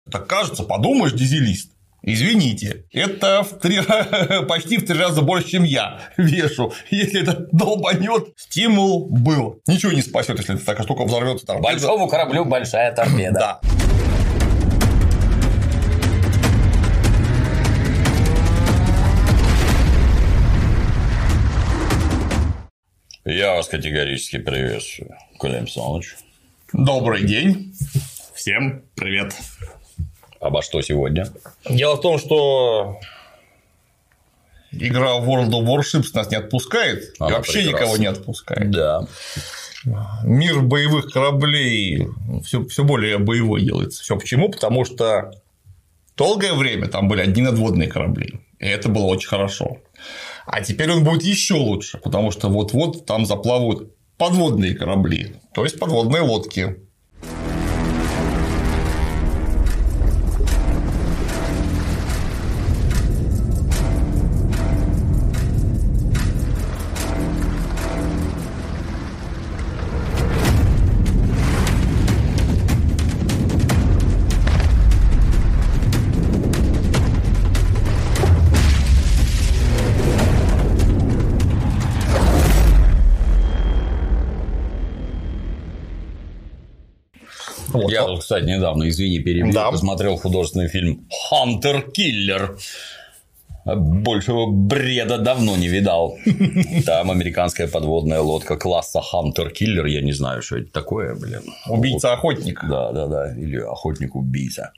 Так кажется, подумаешь, дизелист. Извините, это почти в 3 раза больше, чем я вешу. Если это долбанет, стимул был. Ничего не спасет, если такая штука взорвется. Большому кораблю большая торпеда. Да. Я вас категорически приветствую, Коля Александрович. Добрый день. Всем привет. Обо что сегодня? Дело в том, что игра World of Warships нас не отпускает. И вообще никого не отпускает. Да. Мир боевых кораблей все более боевой делается. Все почему? Потому что долгое время там были одни надводные корабли. И это было очень хорошо. А теперь он будет еще лучше, потому что вот-вот там заплавают подводные корабли, то есть подводные лодки. Я, кстати, недавно, извини, перебил, посмотрел художественный фильм «Хантер Киллер». Большего бреда давно не видал. Там американская подводная лодка класса Хантер Киллер. Я не знаю, что это такое, блин. Убийца-охотник. Да. Или охотник-убийца.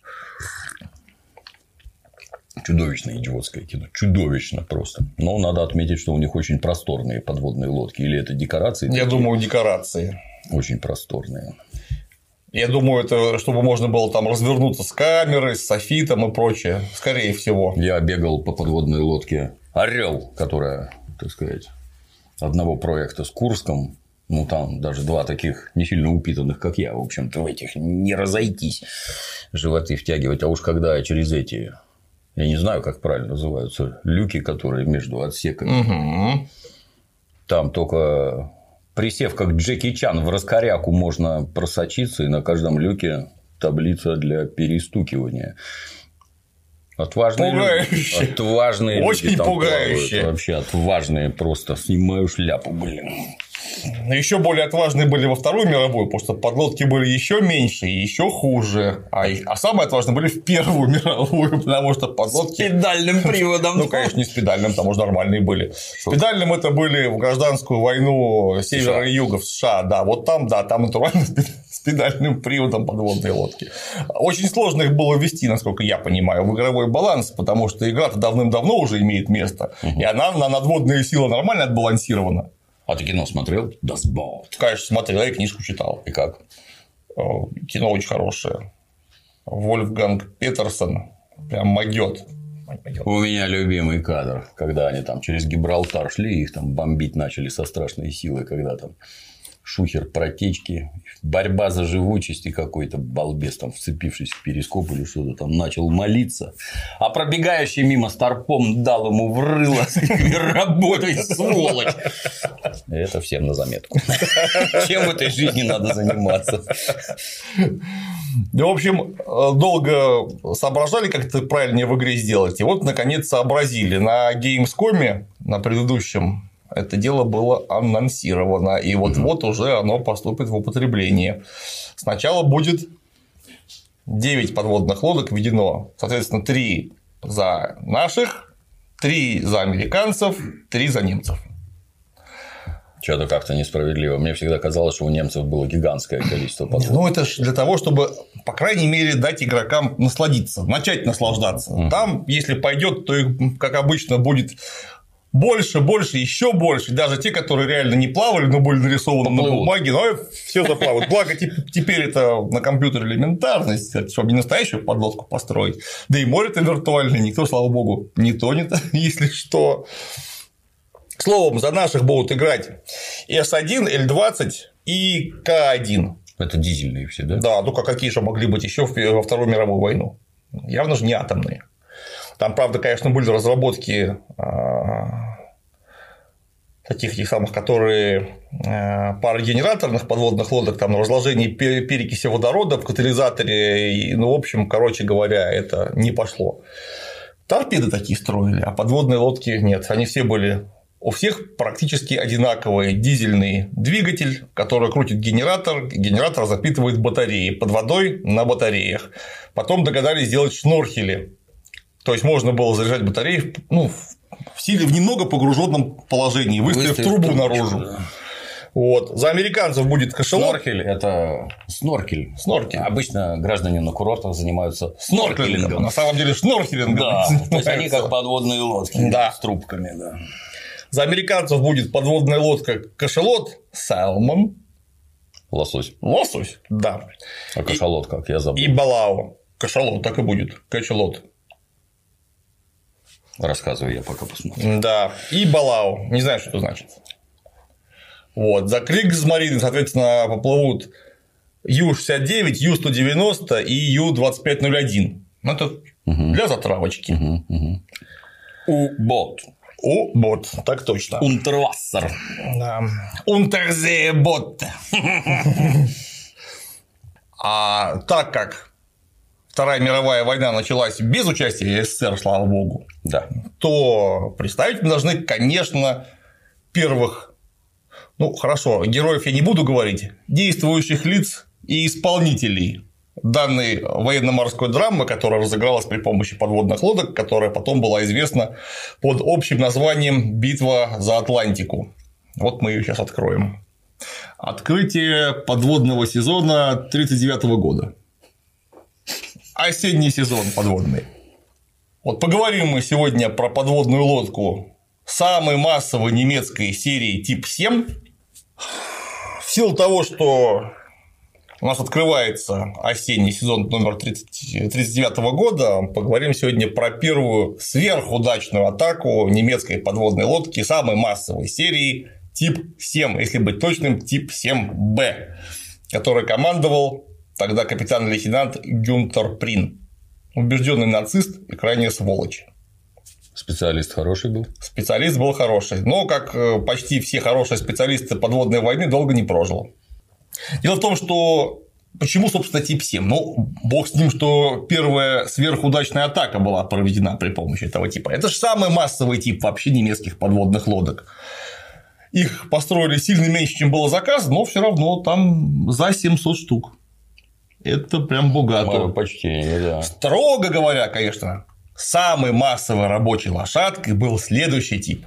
Чудовищно идиотское кино. Чудовищно просто. Но надо отметить, что у них очень просторные подводные лодки. Или это декорации? Я думаю, декорации. Очень просторные. Я думаю, это чтобы можно было там развернуться с камерой, с софитом и прочее. Скорее всего. Я бегал по подводной лодке Орел, которая, так сказать, одного проекта с Курском. Ну, там даже 2 таких не сильно упитанных, как я. В общем-то, в этих не разойтись, животы втягивать. А уж когда через эти, я не знаю, как правильно называются, люки, которые между отсеками. Там только присев как Джеки Чан в раскоряку можно просочиться, и на каждом люке таблица для перестукивания. Отважные пугающие. Люди. Отважные очень люди там пугающие. Плавают. Вообще отважные просто. Снимаю шляпу, блин. Еще более отважные были во Вторую мировую, потому что подлодки были еще меньше и еще хуже. А самые отважные были в Первую мировую, потому что подлодки. С педальным приводом. Ну, конечно, не с педальным, там уже нормальные были. С педальным это были в гражданскую войну севера и юга в США. Да, вот там, да, там натурально с педальным приводом подводные лодки. Очень сложно их было ввести, насколько я понимаю, в игровой баланс, потому что игра-то давным-давно уже имеет место, и она на надводные силы нормально отбалансирована. А ты кино смотрел? Das Boot. Конечно, смотрел, я книжку читал. И как? Кино очень хорошее. Вольфганг Петерсон прям могёт. У меня любимый кадр, когда они там через Гибралтар шли, их там бомбить начали со страшной силой, когда там шухер протечки, борьба за живучесть, и какой-то балбес, там, вцепившись в перископ или что-то там, начал молиться, а пробегающий мимо старпом дал ему в рыло: работай, сволочь. Это всем на заметку. Чем в этой жизни надо заниматься? В общем, долго соображали, как это правильнее в игре сделать. И вот, наконец, сообразили. На Gamescom, на предыдущем, это дело было анонсировано. И вот уже оно поступит в употребление. Сначала будет 9 подводных лодок введено. Соответственно, 3 за наших, 3 за американцев, 3 за немцев. Что-то как-то несправедливо. Мне всегда казалось, что у немцев было гигантское количество подводных. Ну, это же для того, чтобы, по крайней мере, дать игрокам насладиться, начать наслаждаться. Там, если пойдет, то их, как обычно, будет больше, еще больше. Даже те, которые реально не плавали, но были нарисованы на бумаге, но все заплавают. Благо, теперь это на компьютере элементарность, чтобы не настоящую подлодку построить. Да и море-то виртуальное, никто, слава богу, не тонет, если что. Словом, за наших будут играть С1, Л-20 и К1. Это дизельные все, да? Да, ну какие же могли быть еще во Вторую мировую войну? Явно же не атомные. Там, правда, конечно, были разработки таких этих самых, которые парогенераторных подводных лодок, там разложение перекиси водорода в катализаторе, ну, в общем, короче говоря, это не пошло. Торпеды такие строили, а подводные лодки нет, они все были у всех практически одинаковый дизельный двигатель, который крутит генератор, генератор запитывает батареи под водой на батареях. Потом догадались сделать шнорхели, то есть можно было заряжать батареи, ну, в силе в немного погруженном положении, выставив трубу наружу. Да. Вот. За американцев будет кашалот. Снорхель – это сноркель. Сноркель. Обычно граждане на курортах занимаются сноркелингом. На самом деле шнорхелингом. Да. То есть они как подводные лодки, да, с трубками. Да. За американцев будет подводная лодка кашалот salmon. Лосось. Лосось, да. А кашалот как? Я забыл. И балао. Кашалот так и будет. Кашалот. Рассказывай, я пока посмотрю. Да. И балао. Не знаю, что это значит. Вот. За Кригсмарин, соответственно, поплывут Ю-69, Ю-190 и Ю-2501. Это для затравочки. У-бот. У-бот, так точно. Унтервассер. Да. Унтерзеебот. А так как Вторая мировая война началась без участия СССР, слава богу, да, то представить мы должны, конечно, первых, ну хорошо, героев я не буду говорить, действующих лиц и исполнителей данной военно-морской драмы, которая разыгралась при помощи подводных лодок, которая потом была известна под общим названием «Битва за Атлантику». Вот мы ее сейчас откроем. Открытие подводного сезона 1939 года. Осенний сезон подводный. Вот поговорим мы сегодня про подводную лодку самой массовой немецкой серии тип 7. В силу того, что у нас открывается осенний сезон номер 1939 года, поговорим сегодня про первую сверхудачную атаку немецкой подводной лодки самой массовой серии тип 7, если быть точным, тип 7Б, который командовал тогда капитан-лейтенант Гюнтер Прин. Убежденный нацист и крайне сволочь. Специалист хороший был? Специалист был хороший, но, как почти все хорошие специалисты подводной войны, долго не прожил. Дело в том, что почему, собственно, тип 7? Ну, бог с ним, что первая сверхудачная атака была проведена при помощи этого типа. Это же самый массовый тип вообще немецких подводных лодок. Их построили сильно меньше, чем было заказано, но все равно там за 700 штук. Это прям богато. Мое почтение, да. Строго говоря, конечно, самой массовой рабочей лошадкой был следующий тип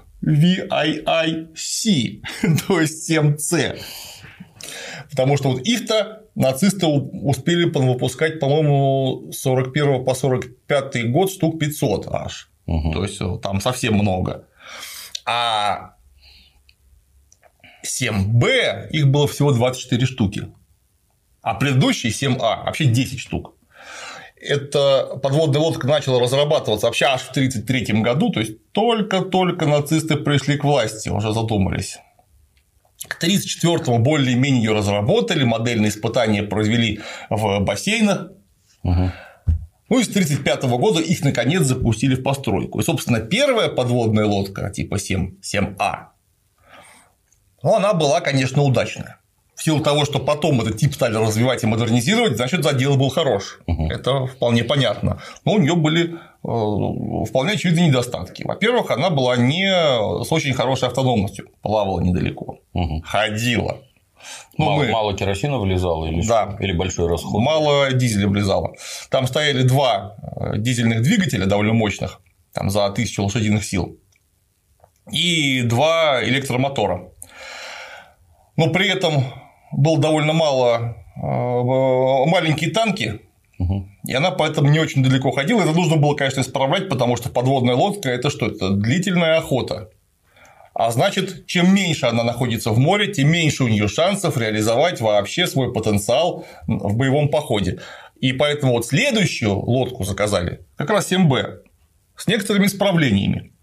VIIC, то есть 7C. Потому что вот их-то нацисты успели выпускать, по-моему, с 41 по 45 год штук 500 аж. То есть там совсем много. А 7Б их было всего 24 штуки. А предыдущий 7А вообще 10 штук. Эта подводная лодка начала разрабатываться вообще аж в 1933 году, то есть только-только нацисты пришли к власти, уже задумались. К 1934-му более-менее ее разработали, модельные испытания провели в бассейнах. Ну и с 1935 года их наконец запустили в постройку. И, собственно, первая подводная лодка типа 7А, ну, она была, конечно, удачная. В силу того, что потом этот тип стали развивать и модернизировать, значит, задел был хорош. Это вполне понятно. Но у нее были вполне очевидные недостатки. Во-первых, она была не с очень хорошей автономностью, плавала недалеко, ходила. Мало керосина влезало или, да, или большой расход? Мало дизеля влезало. Там стояли два дизельных двигателя довольно мощных, там за 1000 лошадиных сил, и два электромотора. Но при этом было довольно мало маленькие танки, и она поэтому не очень далеко ходила. Это нужно было, конечно, исправлять, потому что подводная лодка – это что? Это длительная охота. А значит, чем меньше она находится в море, тем меньше у нее шансов реализовать вообще свой потенциал в боевом походе. И поэтому вот следующую лодку заказали как раз 7Б с некоторыми исправлениями.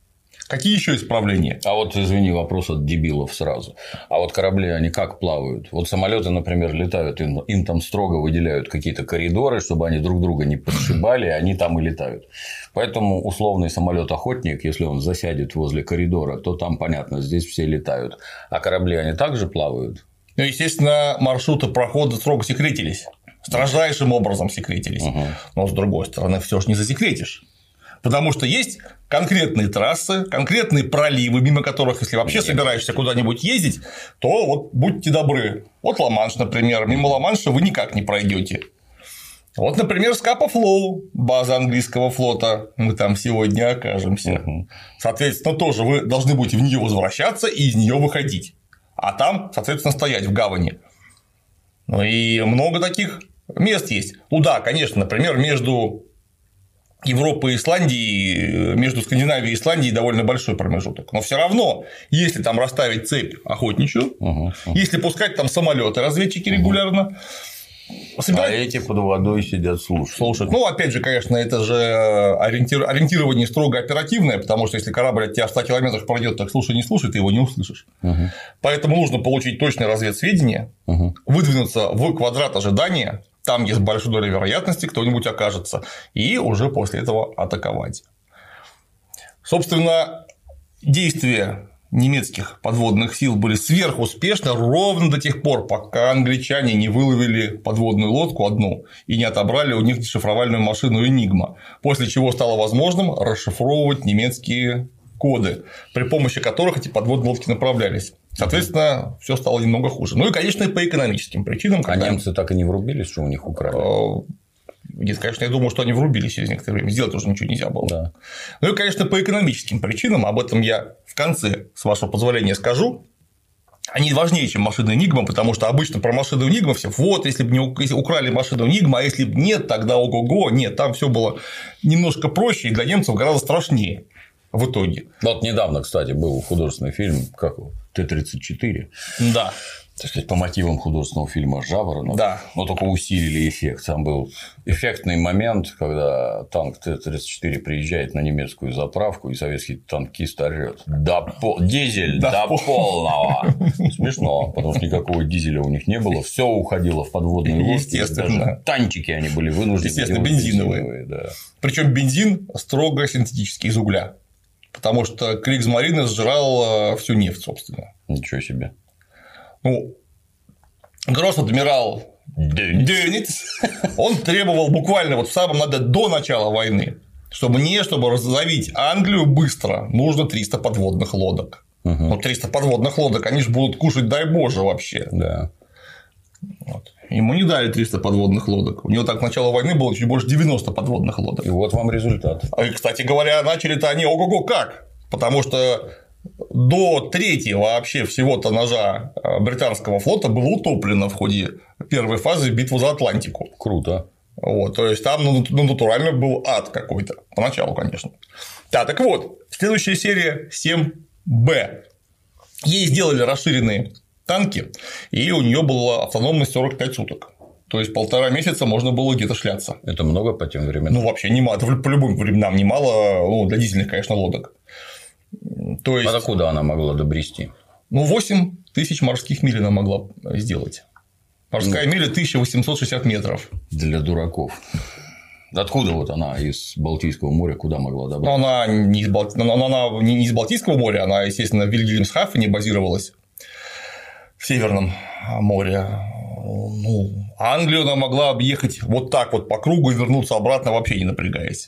Какие еще исправления? А вот, извини, вопрос от дебилов сразу. А вот корабли, они как плавают? Вот самолеты, например, летают, им там строго выделяют какие-то коридоры, чтобы они друг друга не подшибали, они там и летают. Поэтому условный самолет-охотник, если он засядет возле коридора, то там, понятно, здесь все летают. А корабли, они также плавают? Ну, естественно, маршруты прохода строго секретились. Строжайшим образом секретились. Но, с другой стороны, все же не засекретишь. Потому что есть конкретные трассы, конкретные проливы, мимо которых, если вообще собираешься куда-нибудь ездить, то вот будьте добры. Вот Ла-Манш, например. Мимо Ла-Манша вы никак не пройдете. Вот, например, Скапа-Флоу, база английского флота. Мы там сегодня окажемся. Соответственно, тоже вы должны будете в нее возвращаться и из нее выходить. А там, соответственно, стоять в гавани. Ну и много таких мест есть. Ну да, конечно, например, между Европы и Исландии, между Скандинавией и Исландией довольно большой промежуток. Но все равно, если там расставить цепь охотничью, если пускать там самолеты, разведчики регулярно. А эти под водой сидят, слушают. Ну, опять же, конечно, это же ориентирование строго оперативное, потому что если корабль от тебя в 100 километрах пройдет, так слушай, не слушай, ты его не услышишь. Поэтому нужно получить точное разведсведение, выдвинуться в квадрат ожидания. Там есть большая доля вероятности, кто-нибудь окажется, и уже после этого атаковать. Собственно, действия немецких подводных сил были сверхуспешны ровно до тех пор, пока англичане не выловили подводную лодку одну и не отобрали у них дешифровальную машину «Энигма», после чего стало возможным расшифровывать немецкие коды, при помощи которых эти подводные лодки направлялись. Соответственно, все стало немного хуже. Ну и, конечно, и по экономическим причинам. А немцы так и не врубились, что у них украли? Нет, конечно, я думаю, что они врубились через некоторое время. Сделать уже ничего нельзя было. Да. Ну и, конечно, по экономическим причинам, об этом я в конце, с вашего позволения, скажу. Они важнее, чем машина «Энигма», потому что обычно про машину «Энигма» все вот, если бы если украли машину «Энигма», а если бы нет, тогда ого-го. Нет, там все было немножко проще и для немцев гораздо страшнее в итоге. Вот недавно, кстати, был художественный фильм, как его, Т-34. Да. Так сказать, по мотивам художественного фильма «Жаворонок». Да. Но только усилили эффект. Там был эффектный момент, когда танк Т-34 приезжает на немецкую заправку, и советский танкист орёт: дизель до полного. Смешно, потому что никакого дизеля у них не было. Все уходило в подводные лодки. Естественно. Танчики они были вынуждены. Естественно, бензиновые. Да. Причем бензин строго синтетический, из угля. Потому что Кригсмарин сжирал всю нефть, собственно. Ничего себе. Ну, гросс-адмирал Дёниц, он требовал буквально вот в самом до начала войны, чтобы разловить Англию быстро, нужно 300 подводных лодок. Ну, 300 подводных лодок, они же будут кушать, дай боже, вообще. Да. Вот. Ему не дали 300 подводных лодок. У него так к началу войны было чуть больше 90 подводных лодок. И вот вам результат. И, кстати говоря, начали-то они ого-го как. Потому что до третьего вообще всего-то ножа британского флота было утоплено в ходе первой фазы битвы за Атлантику. Круто. Вот, то есть там натурально был ад какой-то. Поначалу, конечно. Да, так вот, следующая серия 7Б. Ей сделали расширенные танки, и у нее была автономность 45 суток. То есть 1,5 месяца можно было где-то шляться. Это много по тем временам? Ну, вообще немало. Это по любым временам немало. Ну, для дизельных, конечно, лодок. То есть... А докуда она могла добрести? Ну, 8 тысяч морских миль она могла сделать. Морская миля 1860 метров. Для дураков. Откуда вот она из Балтийского моря куда могла добраться? Она не из Балтийского моря, она, естественно, в Вильгельмсхафене базировалась в Северном море. Ну, Англию она могла объехать вот так вот по кругу и вернуться обратно, вообще не напрягаясь.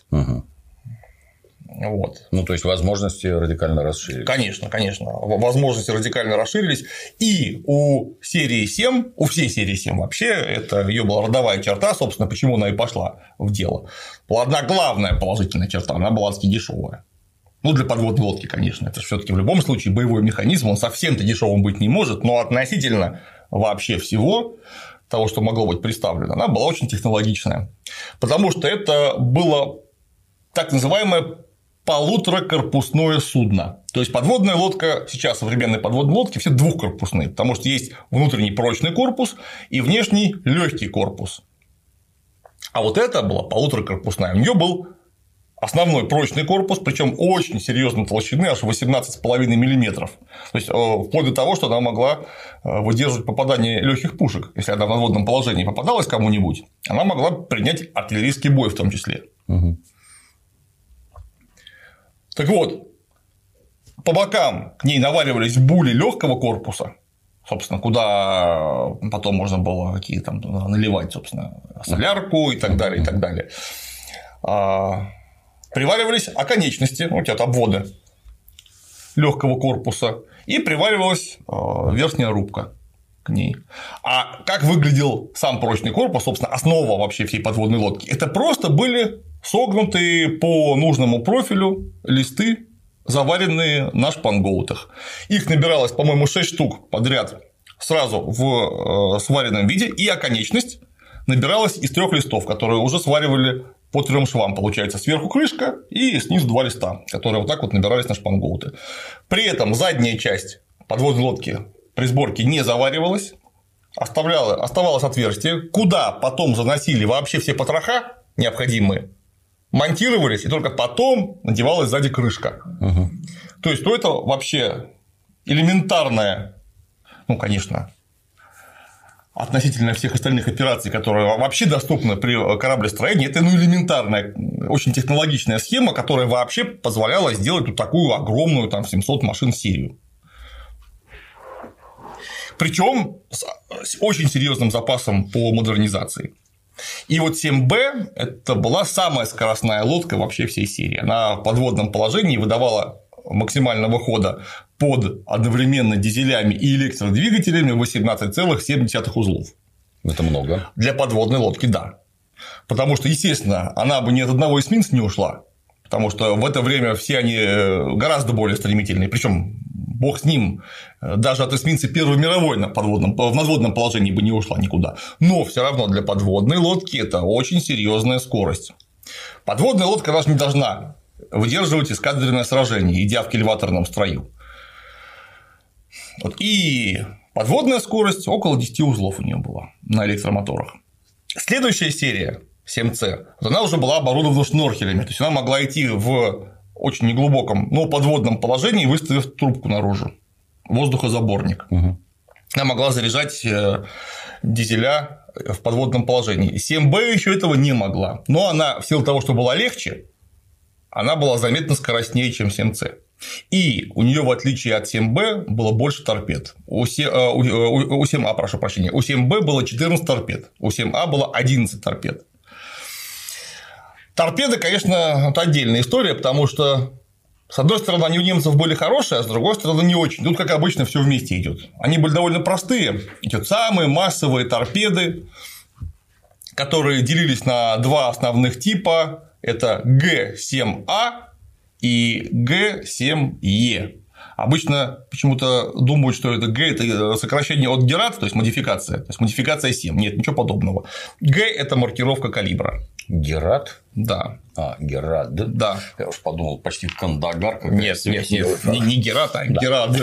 Вот. Ну, то есть возможности радикально расширились. Конечно, конечно. Возможности радикально расширились. И у серии 7, у всей серии 7 вообще, это ее была родовая черта, собственно, почему она и пошла в дело. Была одна главная положительная черта, она была адски дешевая. Ну, для подводной лодки, конечно. Это все-таки в любом случае боевой механизм, он совсем-то дешевым быть не может, но относительно вообще всего того, что могло быть представлено, она была очень технологичная. Потому что это было так называемое полуторакорпусное судно. То есть подводная лодка, сейчас современные подводные лодки все двухкорпусные, потому что есть внутренний прочный корпус и внешний легкий корпус. А вот это была полуторакорпусная. У нее был основной прочный корпус, причем очень серьезной толщины, аж 18,5 мм. То есть вплоть до того, что она могла выдерживать попадание легких пушек. Если она в надводном положении попадалась кому-нибудь, она могла принять артиллерийский бой в том числе. Угу. Так вот, по бокам к ней наваривались були легкого корпуса, собственно, куда потом можно было какие-то там наливать, собственно, солярку и так далее, и так далее. Приваривались оконечности, вот эти обводы легкого корпуса, и приваривалась верхняя рубка к ней. А как выглядел сам прочный корпус, собственно, основа вообще всей подводной лодки, это просто были согнутые по нужному профилю листы, заваренные на шпангоутах. Их набиралось, по-моему, 6 штук подряд сразу в сваренном виде, и оконечность набиралась из 3 листов, которые уже сваривали по 3 швам. Получается, сверху крышка и снизу 2 листа, которые вот так вот набирались на шпангоуты. При этом задняя часть подводной лодки при сборке не заваривалась, оставалось отверстие, куда потом заносили вообще все потроха необходимые, монтировались, и только потом надевалась сзади крышка. Угу. То есть, это вообще элементарная, ну, конечно, относительно всех остальных операций, которые вообще доступны при кораблестроении, это элементарная, очень технологичная схема, которая вообще позволяла сделать вот такую огромную, там, 700 машин серию. Причем с очень серьезным запасом по модернизации. И вот 7Б – это была самая скоростная лодка вообще всей серии. Она в подводном положении выдавала максимального хода под одновременно дизелями и электродвигателями 18,7 узлов. Это много. Для подводной лодки, да. Потому что, естественно, она бы ни от одного эсминца не ушла. Потому что в это время все они гораздо более стремительные. Причем бог с ним, даже от эсминца Первой мировой в надводном положении бы не ушла никуда. Но все равно для подводной лодки это очень серьезная скорость. Подводная лодка даже не должна выдерживать эскадренное сражение, идя в кильваторном строю. Вот. И подводная скорость около 10 узлов у нее была на электромоторах. Следующая серия 7С, она уже была оборудована шнорхелями, то есть она могла идти в очень неглубоком, но подводном положении, выставив трубку наружу, воздухозаборник. Угу. Она могла заряжать дизеля в подводном положении. 7Б еще этого не могла, но она в силу того, что была легче, она была заметно скоростнее, чем 7С. И у нее, в отличие от 7Б, было больше торпед. У 7А, прошу прощения, у 7Б было 14 торпед, у 7А было 11 торпед. Торпеды, конечно, это отдельная история, потому что, с одной стороны, они у немцев были хорошие, а с другой стороны, не очень. Тут, как обычно, все вместе идет. Они были довольно простые. Эти самые массовые торпеды, которые делились на 2 основных типа. Это Г7А и Г7Е. Обычно почему-то думают, что это Г – это сокращение от Герат, то есть модификация 7. Нет, ничего подобного. Г – это маркировка калибра. Герат? Да. Герат, да? Да. Я уж подумал, почти Кандагар. Нет, не Герат, а Герат.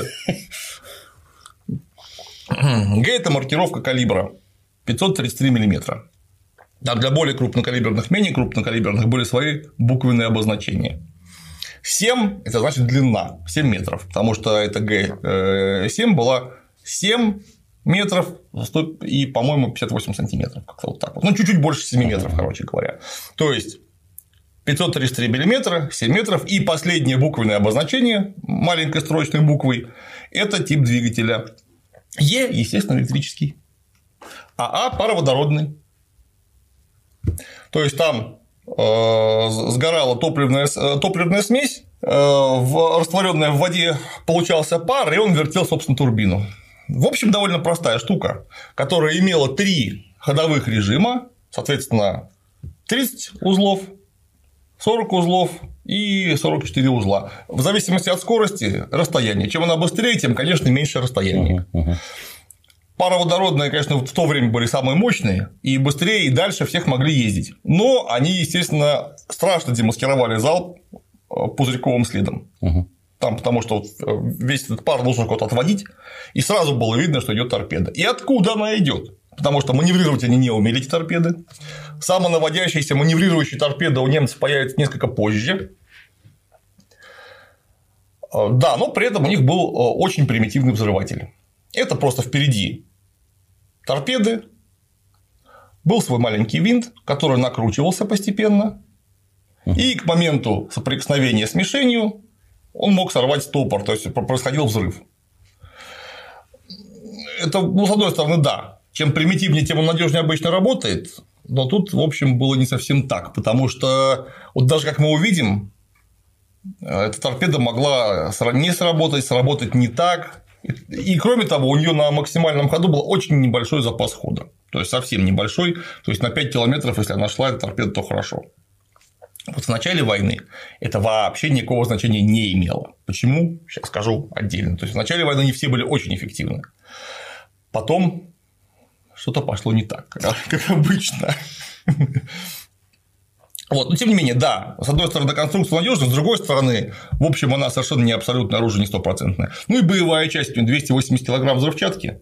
Г – это маркировка калибра 533 мм. А для более крупнокалиберных, менее крупнокалиберных были свои буквенные обозначения. 7 – это значит длина, 7 метров, потому что это Г7 была 7 метров и, по-моему, 58 сантиметров, как-то вот так вот. Ну, чуть-чуть больше 7 метров, короче говоря. То есть 533 миллиметра, 7 метров, и последнее буквенное обозначение маленькой строчной буквой – это тип двигателя. Е, естественно, электрический, а пароводородный. То есть там сгорала топливная смесь, растворенная в воде получался пар, и он вертел, собственно, турбину. В общем, довольно простая штука, которая имела 3 ходовых режима, соответственно, 30 узлов, 40 узлов и 44 узла. В зависимости от скорости расстояния. Чем она быстрее, тем, конечно, меньше расстояние. Пароводородные, конечно, в то время были самые мощные, и быстрее, и дальше всех могли ездить. Но они, естественно, страшно демаскировали залп пузырьковым следом. Там, потому что весь этот пар нужно куда-то отводить, и сразу было видно, что идет торпеда. И откуда она идет? потому что маневрировать они не умели, эти торпеды. Самонаводящиеся маневрирующие торпеды у немцев появятся несколько позже. Да, но при этом у них был очень примитивный взрыватель. Это просто впереди торпеды, был свой маленький винт, который накручивался постепенно, и к моменту соприкосновения с мишенью он мог сорвать стопор, то есть происходил взрыв. Это, ну, с одной стороны, да. Чем примитивнее, тем он надежнее обычно работает. Но тут, в общем, было не совсем так. Потому что, вот даже как мы увидим, эта торпеда могла не сработать не так. И, кроме того, у нее на максимальном ходу был очень небольшой запас хода. То есть совсем небольшой. То есть на 5 километров, если она шла, эта торпеда, то хорошо. Вот в начале войны это вообще никакого значения не имело. Почему? Сейчас скажу отдельно. То есть в начале войны не все были очень эффективны. Потом что-то пошло не так, как обычно. Вот. Но тем не менее, да, с одной стороны, конструкция надежная, с другой стороны, в общем, она совершенно не абсолютное оружие, не стопроцентное. Ну и боевая часть, 280 килограмм взрывчатки.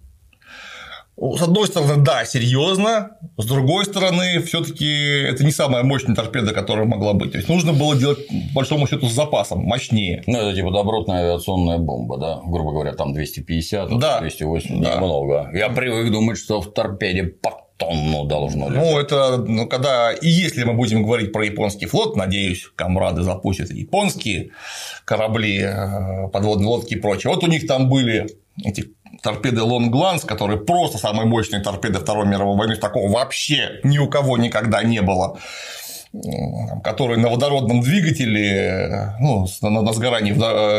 С одной стороны, да, серьезно, с другой стороны, все-таки это не самая мощная торпеда, которая могла быть. То есть нужно было делать, по большому счету, с запасом, мощнее. Ну, это типа добротная авиационная бомба, да? Грубо говоря, там 250, да, 280, да. Немного. Я привык думать, что в торпеде по тонну должно лежать. Ну, это когда. И если мы будем говорить про японский флот, надеюсь, комрады запустят японские корабли, подводные лодки и прочее. Вот у них там были эти торпеды Long Lance, которые просто самые мощные торпеды Второй мировой войны, такого вообще ни у кого никогда не было, которые на водородном двигателе, ну, на сгорании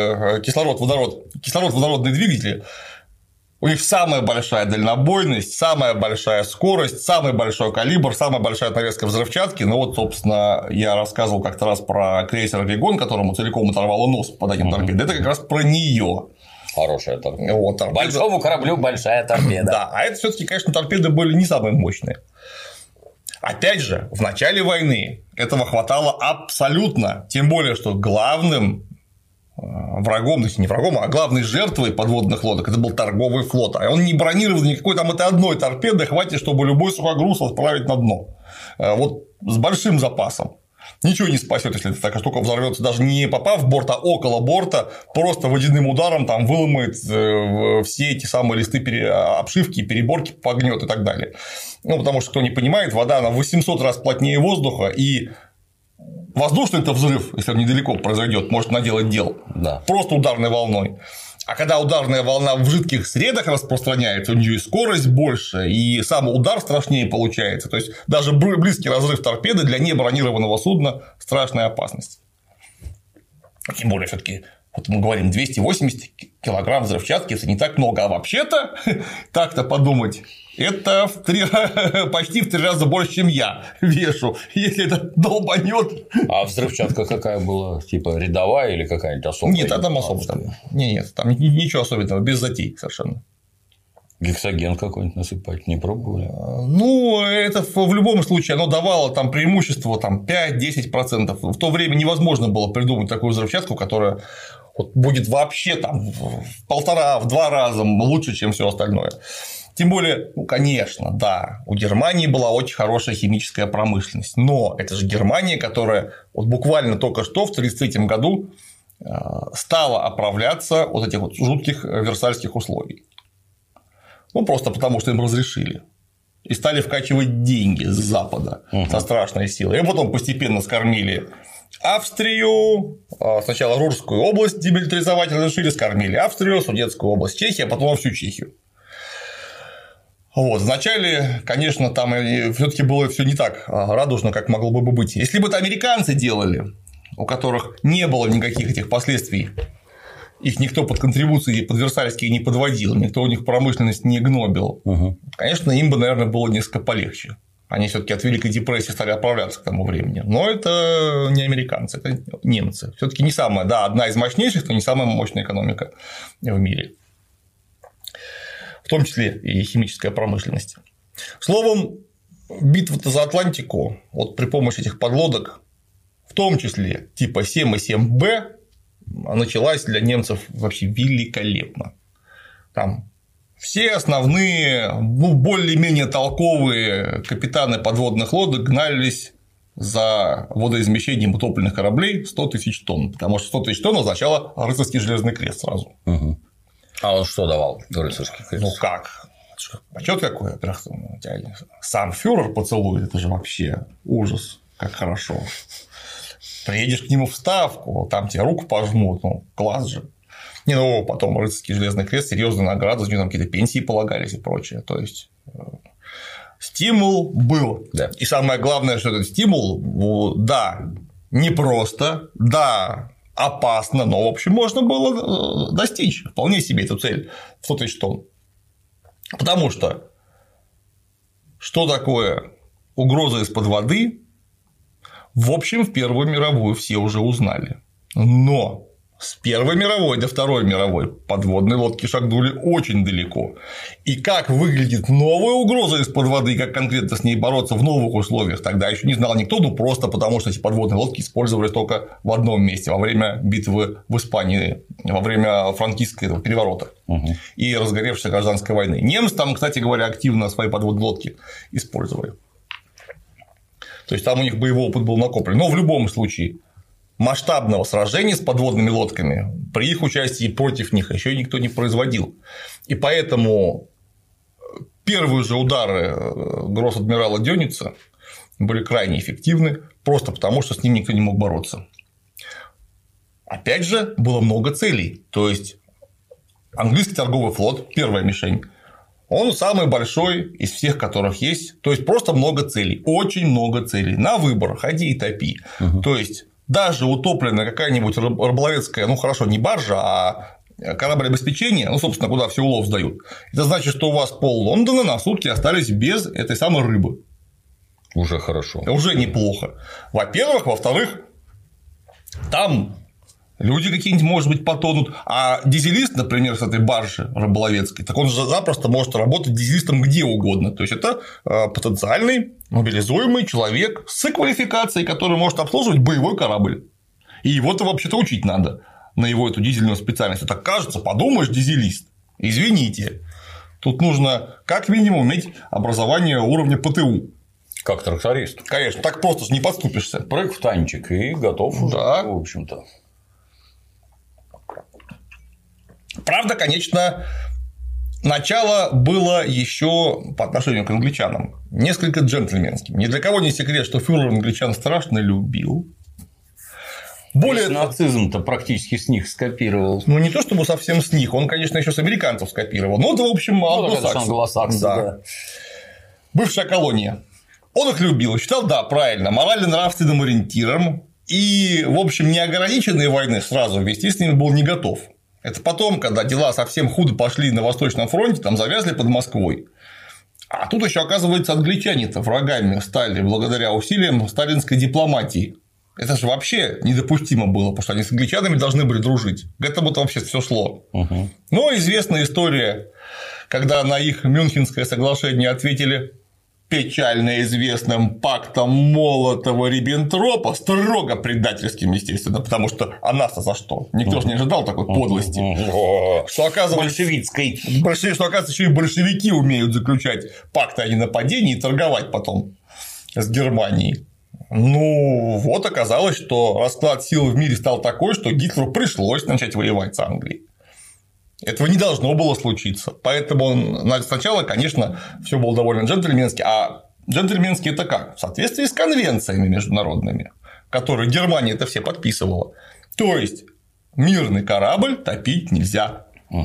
кислород-водородные двигатели, у них самая большая дальнобойность, самая большая скорость, самый большой калибр, самая большая навеска взрывчатки. Ну вот, собственно, я рассказывал как-то раз про крейсер Орегон, которому целиком оторвало нос попаданием торпеды. Это как раз про нее. Хорошая торпеда. Вот, торпеда. Большому кораблю большая торпеда. Да, а это все-таки, конечно, торпеды были не самые мощные. Опять же, в начале войны этого хватало абсолютно. Тем более, что главным врагом, то есть не врагом, а главной жертвой подводных лодок это был торговый флот. А он не бронирован никакой, там это одной торпеды хватит, чтобы любой сухогруз отправить на дно. Вот с большим запасом. Ничего не спасет, если такая штука взорвется, даже не попав в борт, а около борта, просто водяным ударом там выломает все эти самые листы обшивки, переборки, погнет и так далее. Ну, потому что, кто не понимает, вода она в 800 раз плотнее воздуха, и воздушный это взрыв, если он недалеко произойдет, может наделать дел. Да. Просто ударной волной. А когда ударная волна в жидких средах распространяется, у нее и скорость больше, и сам удар страшнее получается. То есть даже близкий разрыв торпеды для небронированного судна страшная опасность. Тем более, все-таки, вот мы говорим, 280 килограмм взрывчатки это не так много. А вообще-то, так-то подумать, это почти в 3 раза больше, чем я вешу, если это долбанет. А взрывчатка какая была? Типа рядовая или какая-нибудь особая? Нет, там особая. Нет, там ничего особенного, без затей совершенно. Гексоген какой-нибудь насыпать не пробовали? Ну, это в любом случае оно давало там преимущество там, 5-10%. В то время невозможно было придумать такую взрывчатку, которая вот будет вообще там в 1,5-2 раза лучше, чем все остальное. Тем более, ну, конечно, да, у Германии была очень хорошая химическая промышленность, но это же Германия, которая вот буквально только что в 1933 году стала оправляться от этих вот жутких версальских условий. Ну, просто потому, что им разрешили. И стали вкачивать деньги с Запада со страшной силой. И потом постепенно скормили Австрию, сначала Рурскую область демилитаризовать разрешили, скормили Австрию, Судетскую область, Чехию, а потом всю Чехию. Вот. Вначале, конечно, там все-таки было все не так радужно, как могло бы быть. Если бы это американцы делали, у которых не было никаких этих последствий, их никто под контрибуции под Версальские не подводил, никто у них промышленность не гнобил, конечно, им бы, наверное, было несколько полегче. Они все-таки от Великой депрессии стали оправляться к тому времени. Но это не американцы, это немцы. Все-таки не самая, да, одна из мощнейших, но не самая мощная экономика в мире. В том числе и химическая промышленность. Словом, битва-то за Атлантику вот при помощи этих подлодок, в том числе типа 7 и 7Б, началась для немцев вообще великолепно. Там все основные, более-менее толковые капитаны подводных лодок гнались за водоизмещением утопленных кораблей 100 тысяч тонн, потому что 100 тысяч тонн означало рыцарский железный крест сразу. А он что давал, рыцарский крест? Ну как? Почет какой? Во-первых, сам фюрер поцелует, это же вообще ужас, как хорошо. Приедешь к нему в Ставку, там тебе руку пожмут, класс же. Потом рыцарский железный крест, серьезная награда, за него там какие-то пенсии полагались и прочее. То есть стимул был. Да. И самое главное, что этот стимул, да, непросто, да, опасно, но, в общем, можно было достичь вполне себе эту цель в 100 тысяч тонн. Потому что такое угроза из-под воды, в общем, в Первую мировую все уже узнали. Но с Первой мировой до Второй мировой подводные лодки шагнули очень далеко. И как выглядит новая угроза из-под воды, как конкретно с ней бороться в новых условиях, тогда еще не знал никто, просто потому что эти подводные лодки использовались только в одном месте во время битвы в Испании, во время франкистского переворота и разгоревшейся гражданской войны. Немцы там, кстати говоря, активно свои подводные лодки использовали. То есть там у них боевой опыт был накоплен. Но в любом случае масштабного сражения с подводными лодками при их участии против них еще никто не производил. И поэтому первые же удары гросс-адмирала Дёница были крайне эффективны, просто потому что с ним никто не мог бороться. Опять же, было много целей. То есть английский торговый флот, первая мишень, он самый большой из всех, которых есть. То есть просто много целей, очень много целей. На выбор ходи и топи. То есть даже утопленная какая-нибудь рыболовецкая, хорошо, не баржа, а корабль обеспечения, собственно, куда все улов сдают. Это значит, что у вас пол-Лондона на сутки остались без этой самой рыбы. Уже хорошо. Уже неплохо. Во-первых. Во-вторых, там люди какие-нибудь, может быть, потонут. А дизелист, например, с этой баржи рыболовецкой, так он же запросто может работать дизелистом где угодно. То есть это потенциальный мобилизуемый человек с квалификацией, который может обслуживать боевой корабль. И его-то вообще-то учить надо на его эту дизельную специальность. Так кажется, подумаешь, дизелист. Извините. Тут нужно как минимум иметь образование уровня ПТУ. Как тракторист. Конечно, так просто же не подступишься. Прыг в танчик и готов уже, в общем-то. Правда, конечно, начало было еще по отношению к англичанам несколько джентльменским. Ни для кого не секрет, что фюрер англичан страшно любил. Более нацизм-то практически с них скопировал. Не то чтобы совсем с них, он, конечно, еще с американцев скопировал. Но это, в общем, англосаксы. Да. Бывшая колония. Он их любил, считал, да, правильно, морально-нравственным ориентиром. И, в общем, неограниченные войны сразу вести с ними был не готов. Это потом, когда дела совсем худо пошли на Восточном фронте, там завязли под Москвой. А тут еще, оказывается, англичане-то врагами стали благодаря усилиям сталинской дипломатии. Это же вообще недопустимо было, потому что они с англичанами должны были дружить. К этому-то вообще все шло. Но известная история, когда на их Мюнхенское соглашение ответили печально известным пактом Молотова-Риббентропа, строго предательским, естественно, потому что а нас-то за что? Никто же не ожидал такой подлости. Что оказывается, что оказывается, еще и большевики умеют заключать пакты о ненападении и торговать потом с Германией. Оказалось, что расклад сил в мире стал такой, что Гитлеру пришлось начать воевать с Англией. Этого не должно было случиться. Поэтому сначала, конечно, все было довольно джентльменски. А джентльменски это как? В соответствии с конвенциями международными, которые Германия это все подписывала. То есть мирный корабль топить нельзя.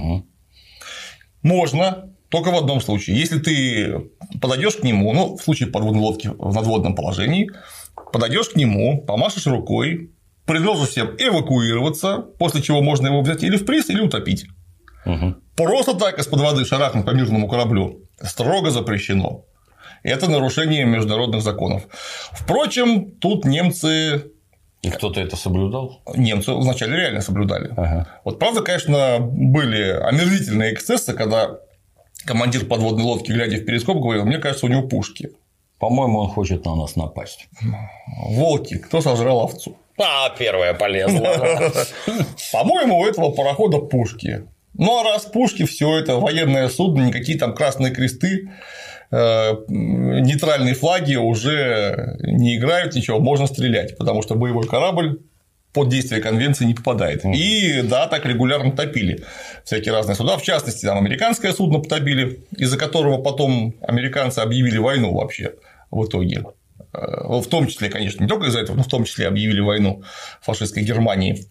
Можно только в одном случае. Если ты подойдешь к нему, в случае подводной лодки в надводном положении, подойдешь к нему, помашешь рукой, предложишь всем эвакуироваться, после чего можно его взять или в приз, или утопить. Просто так из-под воды шарахнуть по мирному кораблю строго запрещено. Это нарушение международных законов. Впрочем, тут немцы. И кто-то это соблюдал? Немцы вначале реально соблюдали. Правда, конечно, были омерзительные эксцессы, когда командир подводной лодки, глядя в перископ, говорил: мне кажется, у него пушки. По-моему, он хочет на нас напасть. Волки, кто сожрал овцу? Первая полезла. По-моему, у этого парохода пушки. Ну, а раз пушки, все это военное судно, никакие там красные кресты, нейтральные флаги уже не играют ничего, можно стрелять, потому что боевой корабль под действие конвенции не попадает. И да, так регулярно топили всякие разные суда, в частности, там американское судно потопили, из-за которого потом американцы объявили войну вообще в итоге. В том числе, конечно, не только из-за этого, но в том числе объявили войну фашистской Германии.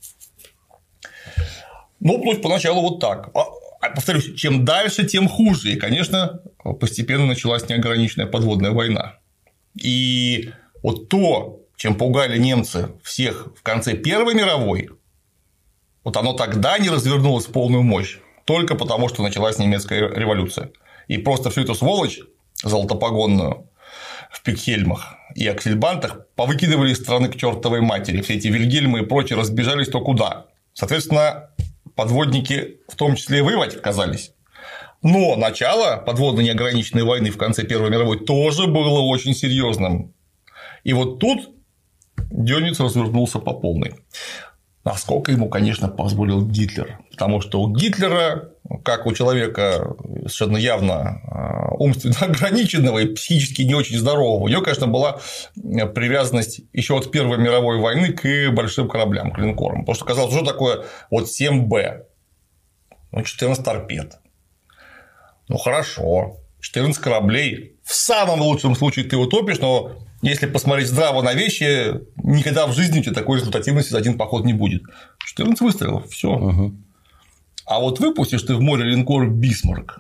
Ну, то есть поначалу вот так. Повторюсь, чем дальше, тем хуже. И, конечно, постепенно началась неограниченная подводная война. И вот то, чем пугали немцы всех в конце Первой мировой, вот оно тогда не развернулось в полную мощь, только потому, что началась немецкая революция. И просто всю эту сволочь золотопогонную в Пикхельмах и Аксельбантах повыкидывали из страны к чертовой матери. Все эти Вильгельмы и прочие разбежались то куда. Соответственно, подводники в том числе и воевать отказались. Но начало подводной неограниченной войны в конце Первой мировой тоже было очень серьезным. И вот тут Дёнец развернулся по полной. Насколько ему, конечно, позволил Гитлер. Потому что у Гитлера, как у человека совершенно явно умственно ограниченного и психически не очень здорового, у него, конечно, была привязанность еще от Первой мировой войны к большим кораблям, к линкорам. Потому что казалось, что такое вот 7Б, 14 торпед. Ну хорошо, 14 кораблей. В самом лучшем случае ты утопишь, но если посмотреть здраво на вещи, никогда в жизни у тебя такой результативности за один поход не будет. 14 выстрелов, все. А вот выпустишь ты в море линкор Бисмарк,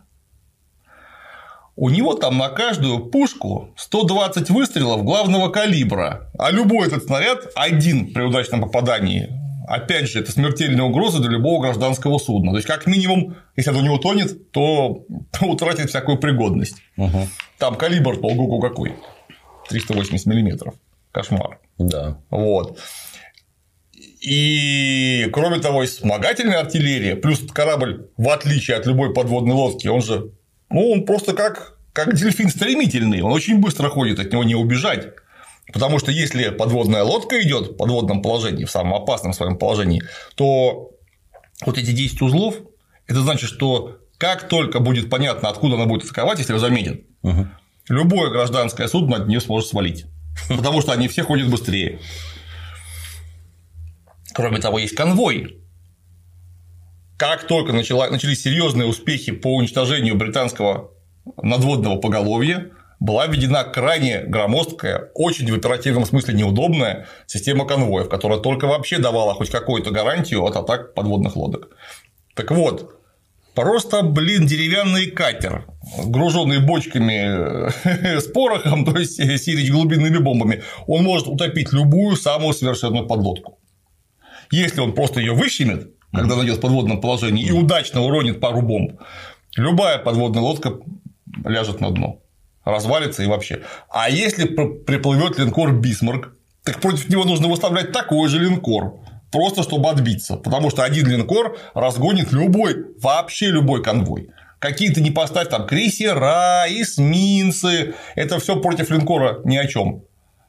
у него там на каждую пушку 120 выстрелов главного калибра, а любой этот снаряд один при удачном попадании. Опять же, это смертельная угроза для любого гражданского судна. То есть, как минимум, если оно не утонет, то утратит всякую пригодность. Там калибр полгоку какой? 380 миллиметров. Кошмар. Да. Вот. И, кроме того, и вспомогательная артиллерия, плюс корабль, в отличие от любой подводной лодки, он же, ну, он просто как дельфин стремительный, он очень быстро ходит, от него не убежать. Потому что если подводная лодка идет в подводном положении, в самом опасном своем положении, то вот эти 10 узлов, это значит, что как только будет понятно, откуда она будет атаковать, если ее заметят, любое гражданское судно от нее сможет свалить. Потому что они все ходят быстрее. Кроме того, есть конвой. Как только начались серьезные успехи по уничтожению британского надводного поголовья, была введена крайне громоздкая, очень в оперативном смысле неудобная система конвоев, которая только вообще давала хоть какую-то гарантию от атак подводных лодок. Так вот, просто, деревянный катер, груженный бочками с порохом, то есть сирить глубинными бомбами, он может утопить любую самую совершенную подлодку. Если он просто ее выщемит, когда найдет в подводном положении, и удачно уронит пару бомб, любая подводная лодка ляжет на дно, развалится и вообще. А если приплывет линкор Бисмарк, так против него нужно выставлять такой же линкор, просто чтобы отбиться, потому что один линкор разгонит вообще любой конвой. Какие-то не поставь там крейсера, эсминцы, это все против линкора ни о чем.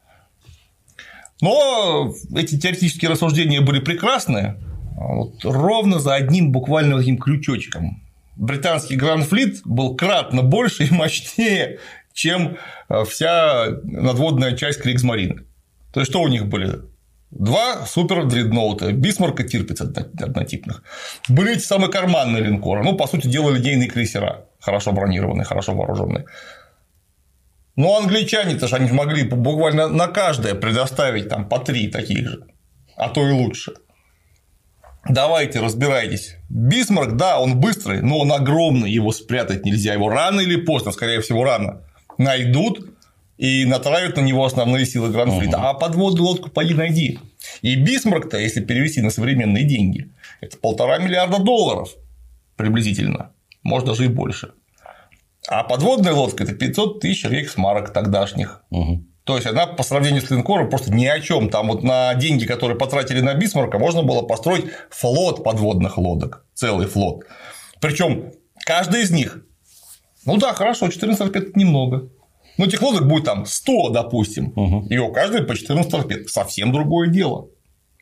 Но эти теоретические рассуждения были прекрасны, вот ровно за одним буквально таким крючочком. Британский Гранд-флит был кратно больше и мощнее, чем вся надводная часть Кригсмарины. То есть, что у них были? 2 супер-дредноута, Бисмарк и Тирпиц однотипных. Были эти самые карманные линкоры. Ну, по сути дела, линейные крейсера, хорошо бронированные, хорошо вооруженные. Но англичане-то же они могли буквально на каждое предоставить там по 3 таких же, а то и лучше. Давайте разбирайтесь. Бисмарк, да, он быстрый, но он огромный, его спрятать нельзя. Его рано или поздно, скорее всего, рано найдут и натравят на него основные силы Гранд-флита. А подводную лодку поди найди. И Бисмарк-то, если перевести на современные деньги, это $1,5 миллиарда приблизительно, может даже и больше. А подводная лодка – это 500 тысяч рейхсмарок тогдашних. То есть она по сравнению с линкором просто ни о чем. Там вот на деньги, которые потратили на Бисмарка, можно было построить флот подводных лодок, целый флот. Причем каждый из них, ну да, хорошо, 14 торпед немного. Но этих лодок будет там 100, допустим, и у каждой по 14 торпед. Совсем другое дело.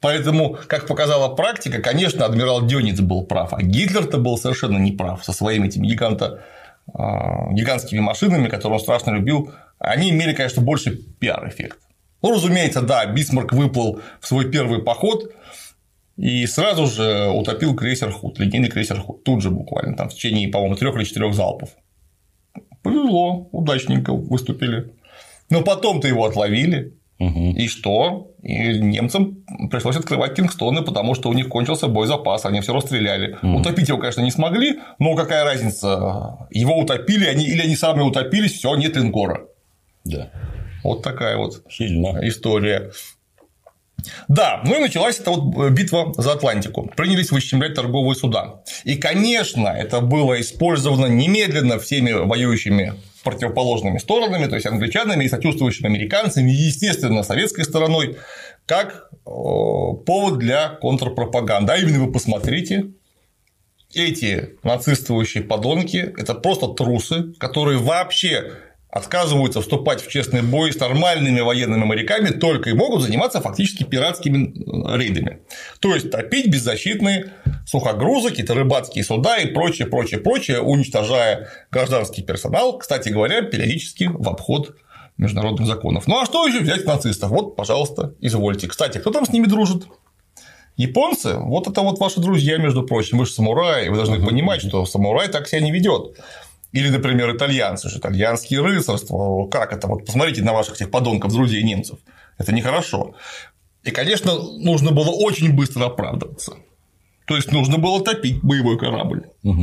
Поэтому, как показала практика, конечно, адмирал Дёниц был прав, а Гитлер-то был совершенно неправ со своими этими гигантскими машинами, которые он страшно любил. Они имели, конечно, больше пиар-эффект. Ну, разумеется, да, Бисмарк выплыл в свой первый поход и сразу же утопил крейсер Худ, линейный крейсер Худ, тут же буквально, там, в течение, по-моему, 3 или 4 залпов. Повезло, удачненько выступили. Но потом-то его отловили. И что? И немцам пришлось открывать Кингстоны, потому что у них кончился боезапас, они все расстреляли. Утопить его, конечно, не смогли, но какая разница? Его утопили, или они сами утопились, все, нет линкора. Да. Вот такая вот сильно история. Да, ну и началась эта вот битва за Атлантику. Принялись выщемлять торговые суда. И, конечно, это было использовано немедленно всеми воюющими противоположными сторонами, то есть англичанами и сочувствующими американцами, и, естественно, советской стороной, как повод для контрпропаганды. А именно, вы посмотрите, эти нацистствующие подонки – это просто трусы, которые вообще отказываются вступать в честный бой с нормальными военными моряками, только и могут заниматься фактически пиратскими рейдами. То есть топить беззащитные сухогрузы, какие-то рыбацкие суда и прочее, уничтожая гражданский персонал, кстати говоря, периодически в обход международных законов. Ну а что еще взять нацистов? Вот, пожалуйста, извольте. Кстати, кто там с ними дружит? Японцы? Вот это вот ваши друзья, между прочим. Вы же самураи, вы должны понимать, что самурай так себя не ведет. Или, например, итальянцы же, итальянские рыцарства. Как это? Вот посмотрите на ваших этих подонков, друзей немцев. Это нехорошо. И, конечно, нужно было очень быстро оправдываться. То есть нужно было топить боевой корабль.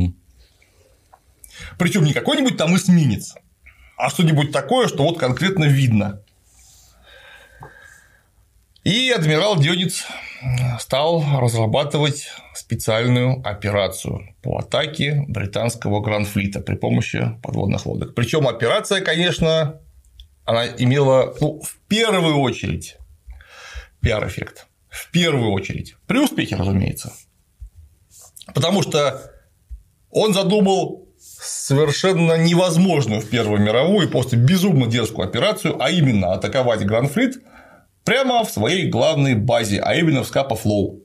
Причем не какой-нибудь там эсминец, а что-нибудь такое, что вот конкретно видно. И адмирал Дёниц стал разрабатывать специальную операцию по атаке британского Гранд-флита при помощи подводных лодок. Причем операция, конечно, она имела, в первую очередь пиар-эффект. В первую очередь. При успехе, разумеется. Потому что он задумал совершенно невозможную в Первую мировую и просто безумно дерзкую операцию, а именно атаковать Гранд-флит прямо в своей главной базе, а именно в Скапа-Флоу.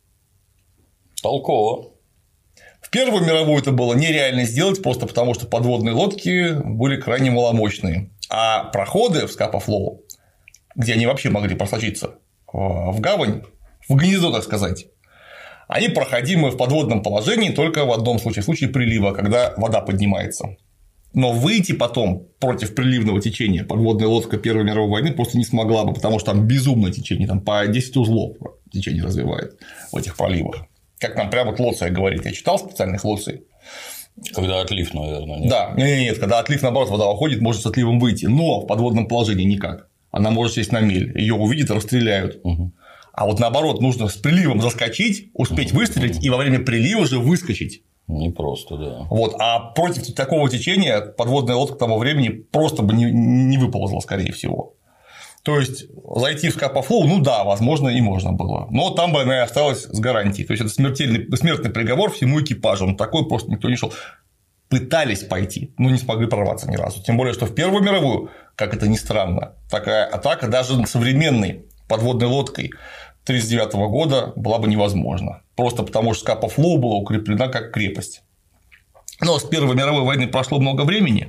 Толково. В Первую мировую это было нереально сделать, просто потому что подводные лодки были крайне маломощные. А проходы в Скапа-Флоу, где они вообще могли просочиться в гавань, в гнездо, так сказать, они проходимы в подводном положении только в одном случае, в случае прилива, когда вода поднимается. Но выйти потом против приливного течения подводная лодка Первой мировой войны просто не смогла бы, потому что там безумное течение, там по 10 узлов течение развивает в этих проливах. Как нам прямо вот Лоция говорит, я читал специальных Лоций. Когда отлив, наверное, нет? Да, нет, когда отлив, наоборот, вода уходит, может с отливом выйти, но в подводном положении никак. Она может сесть на мель, ее увидят и расстреляют. А вот наоборот, нужно с приливом заскочить, успеть выстрелить и во время прилива же выскочить. Не просто, да. Вот, а против такого течения подводная лодка к тому времени просто бы не выползла, скорее всего. То есть зайти в Скапа-Флоу, ну да, возможно, и можно было. Но там бы она и осталась с гарантией. То есть это смертный приговор всему экипажу. Ну, такой просто никто не шел. Пытались пойти, но не смогли прорваться ни разу. Тем более, что в Первую мировую, как это ни странно, такая атака даже современной подводной лодкой 1939 года была бы невозможна. Просто потому, что Скапа-Флоу была укреплена как крепость. Но с Первой мировой войны прошло много времени.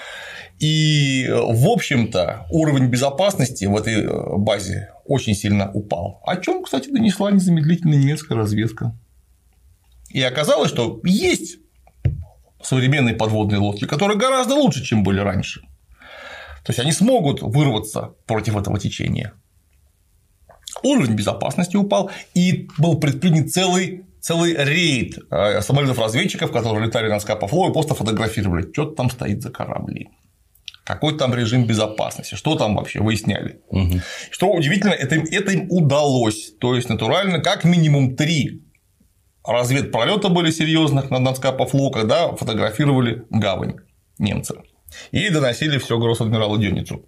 И, в общем-то, уровень безопасности в этой базе очень сильно упал. О чем, кстати, донесла незамедлительно немецкая разведка. И оказалось, что есть современные подводные лодки, которые гораздо лучше, чем были раньше. То есть они смогут вырваться против этого течения. Уровень безопасности упал, и был предпринят целый рейд самолетов-разведчиков, которые летали на Скапа-Флоу и просто фотографировали, что там стоит за корабли, какой там режим безопасности, что там вообще выясняли. Что удивительно, это им удалось. То есть, натурально, как минимум 3 разведпролёта были серьезных над Скапа-Флоу, когда фотографировали гавань немцы и доносили все гросс-адмиралу Дёницу.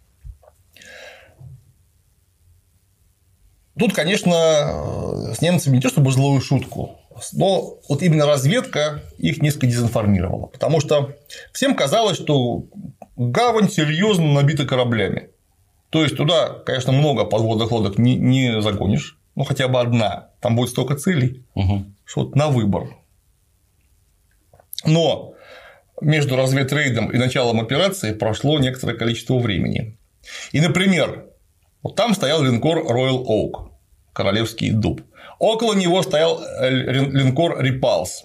Тут, конечно, с немцами не то чтобы злую шутку, но вот именно разведка их несколько дезинформировала, потому что всем казалось, что гавань серьезно набита кораблями. То есть туда, конечно, много подводных лодок не загонишь ну хотя бы одна, там будет столько целей, что вот на выбор. Но между разведрейдом и началом операции прошло некоторое количество времени. И, например, вот там стоял линкор Royal Oak, королевский дуб. Около него стоял линкор Repulse.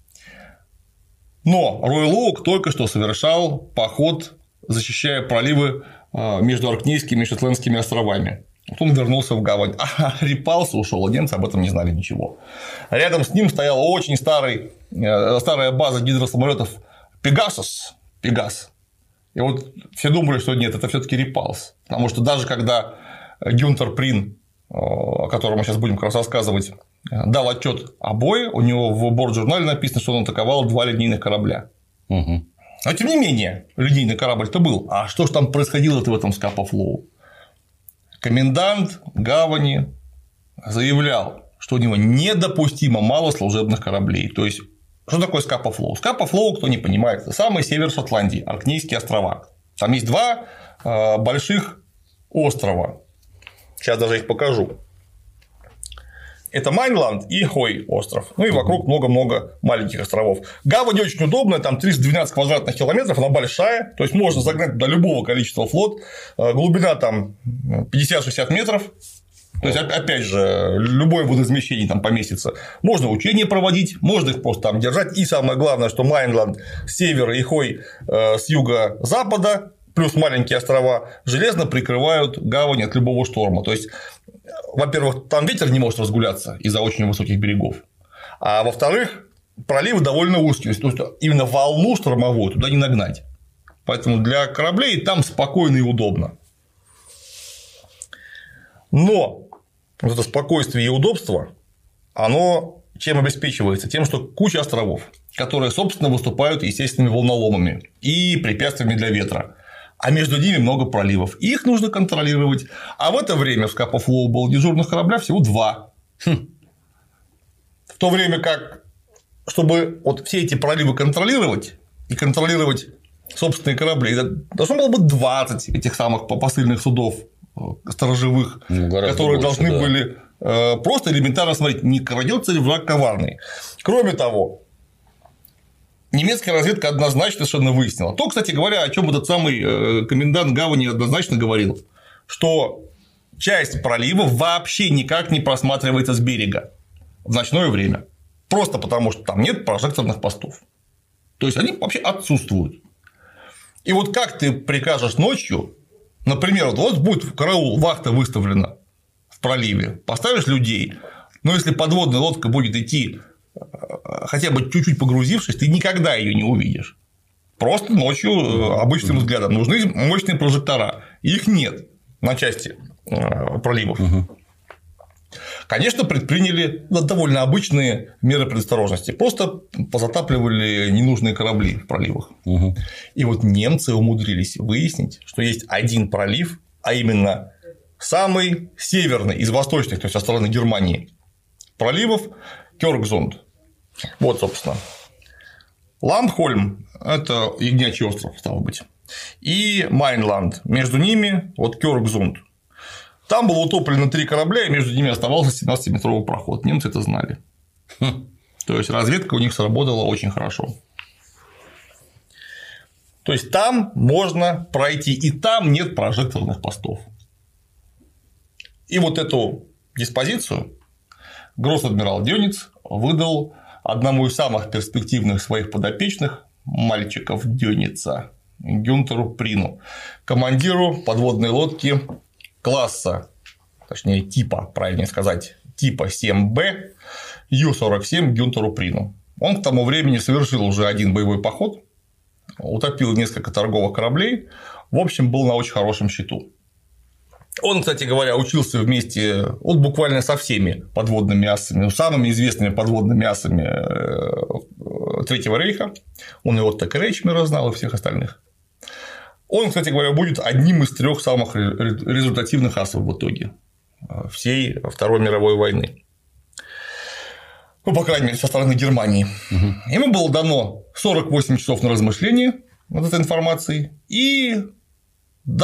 Но Royal Oak только что совершал поход, защищая проливы между Оркнейскими и Шетландскими островами. Вот он вернулся в гавань, а Repulse ушел, а немцы об этом не знали ничего. Рядом с ним стояла очень старая база гидросамолетов Пегас. И вот все думали, что нет, это все-таки Repulse. Потому что даже когда Гюнтер Прин, о котором мы сейчас будем как раз рассказывать, дал отчет о бое, у него в борт-журнале написано, что он атаковал 2 линейных корабля. Но тем не менее, линейный корабль-то был. А что же там происходило-то в этом Скапа-Флоу? Комендант гавани заявлял, что у него недопустимо мало служебных кораблей. То есть, что такое Скапа-Флоу? Скапа-Флоу, кто не понимает, это самый север Шотландии, Оркнейские острова. Там есть 2 больших острова. Сейчас даже их покажу. Это Майнланд и Хой остров. Ну и вокруг много-много маленьких островов. Гавань очень удобная, там 312 квадратных километров, она большая, то есть можно загнать туда любого количества флот. Глубина там 50-60 метров. То есть, опять же, любое водоизмещение там поместится. Можно учения проводить, можно их просто там держать. И самое главное, что Майнланд с севера и Хой с юго-запада, плюс маленькие острова, железно прикрывают гавань от любого шторма. То есть, во-первых, там ветер не может разгуляться из-за очень высоких берегов. А во-вторых, проливы довольно узкие. То есть, именно волну штормовую туда не нагнать. Поэтому для кораблей там спокойно и удобно. Но вот это спокойствие и удобство, оно чем обеспечивается? Тем, что куча островов, которые, собственно, выступают естественными волноломами и препятствиями для ветра. А между ними много проливов. Их нужно контролировать. А в это время в Скапа-Флоу было дежурных корабля всего 2. В то время как, чтобы вот все эти проливы контролировать и контролировать собственные корабли, должно было быть 20 этих самых посыльных судов сторожевых, которые больше, должны были просто элементарно смотреть, не крадется ли враг коварный. Кроме того, немецкая разведка однозначно совершенно выяснила. То, кстати говоря, о чем этот самый комендант гавани однозначно говорил, что часть пролива вообще никак не просматривается с берега в ночное время. Просто потому, что там нет прожекторных постов. То есть, они вообще отсутствуют. И вот как ты прикажешь ночью, например, вот будет караул, вахта выставлена в проливе, поставишь людей, но если подводная лодка будет идти хотя бы чуть-чуть погрузившись, ты никогда ее не увидишь. Просто ночью обычным взглядом. Нужны мощные прожектора. Их нет на части проливов. Конечно, предприняли довольно обычные меры предосторожности. Просто позатапливали ненужные корабли в проливах. И вот немцы умудрились выяснить, что есть один пролив, а именно самый северный из восточных, то есть со стороны Германии, проливов Кёркзунд. Вот, собственно. Ландхольм – это Ягнячий остров, стало быть. И Майнланд. Между ними вот Кёркзунд. Там было утоплено 3 корабля, и между ними оставался 17-метровый проход. Немцы это знали. То есть разведка у них сработала очень хорошо. То есть там можно пройти, и там нет прожекторных постов. И вот эту диспозицию гросс-адмирал Дёниц выдал одному из самых перспективных своих подопечных мальчиков Дёница Гюнтеру Прину, командиру подводной лодки класса, точнее типа, правильнее сказать, типа 7Б Ю-47 Гюнтеру Прину. Он к тому времени совершил уже один боевой поход, утопил несколько торговых кораблей, в общем, был на очень хорошем счету. Он, кстати говоря, учился вместе вот буквально со всеми подводными асами, самыми известными подводными асами Третьего рейха. Он и Отто Кречмера знал, и всех остальных. Он, кстати говоря, будет одним из 3 самых результативных асов в итоге всей Второй мировой войны. Ну, по крайней мере, со стороны Германии. Ему было дано 48 часов на размышление над этой информацией. И да,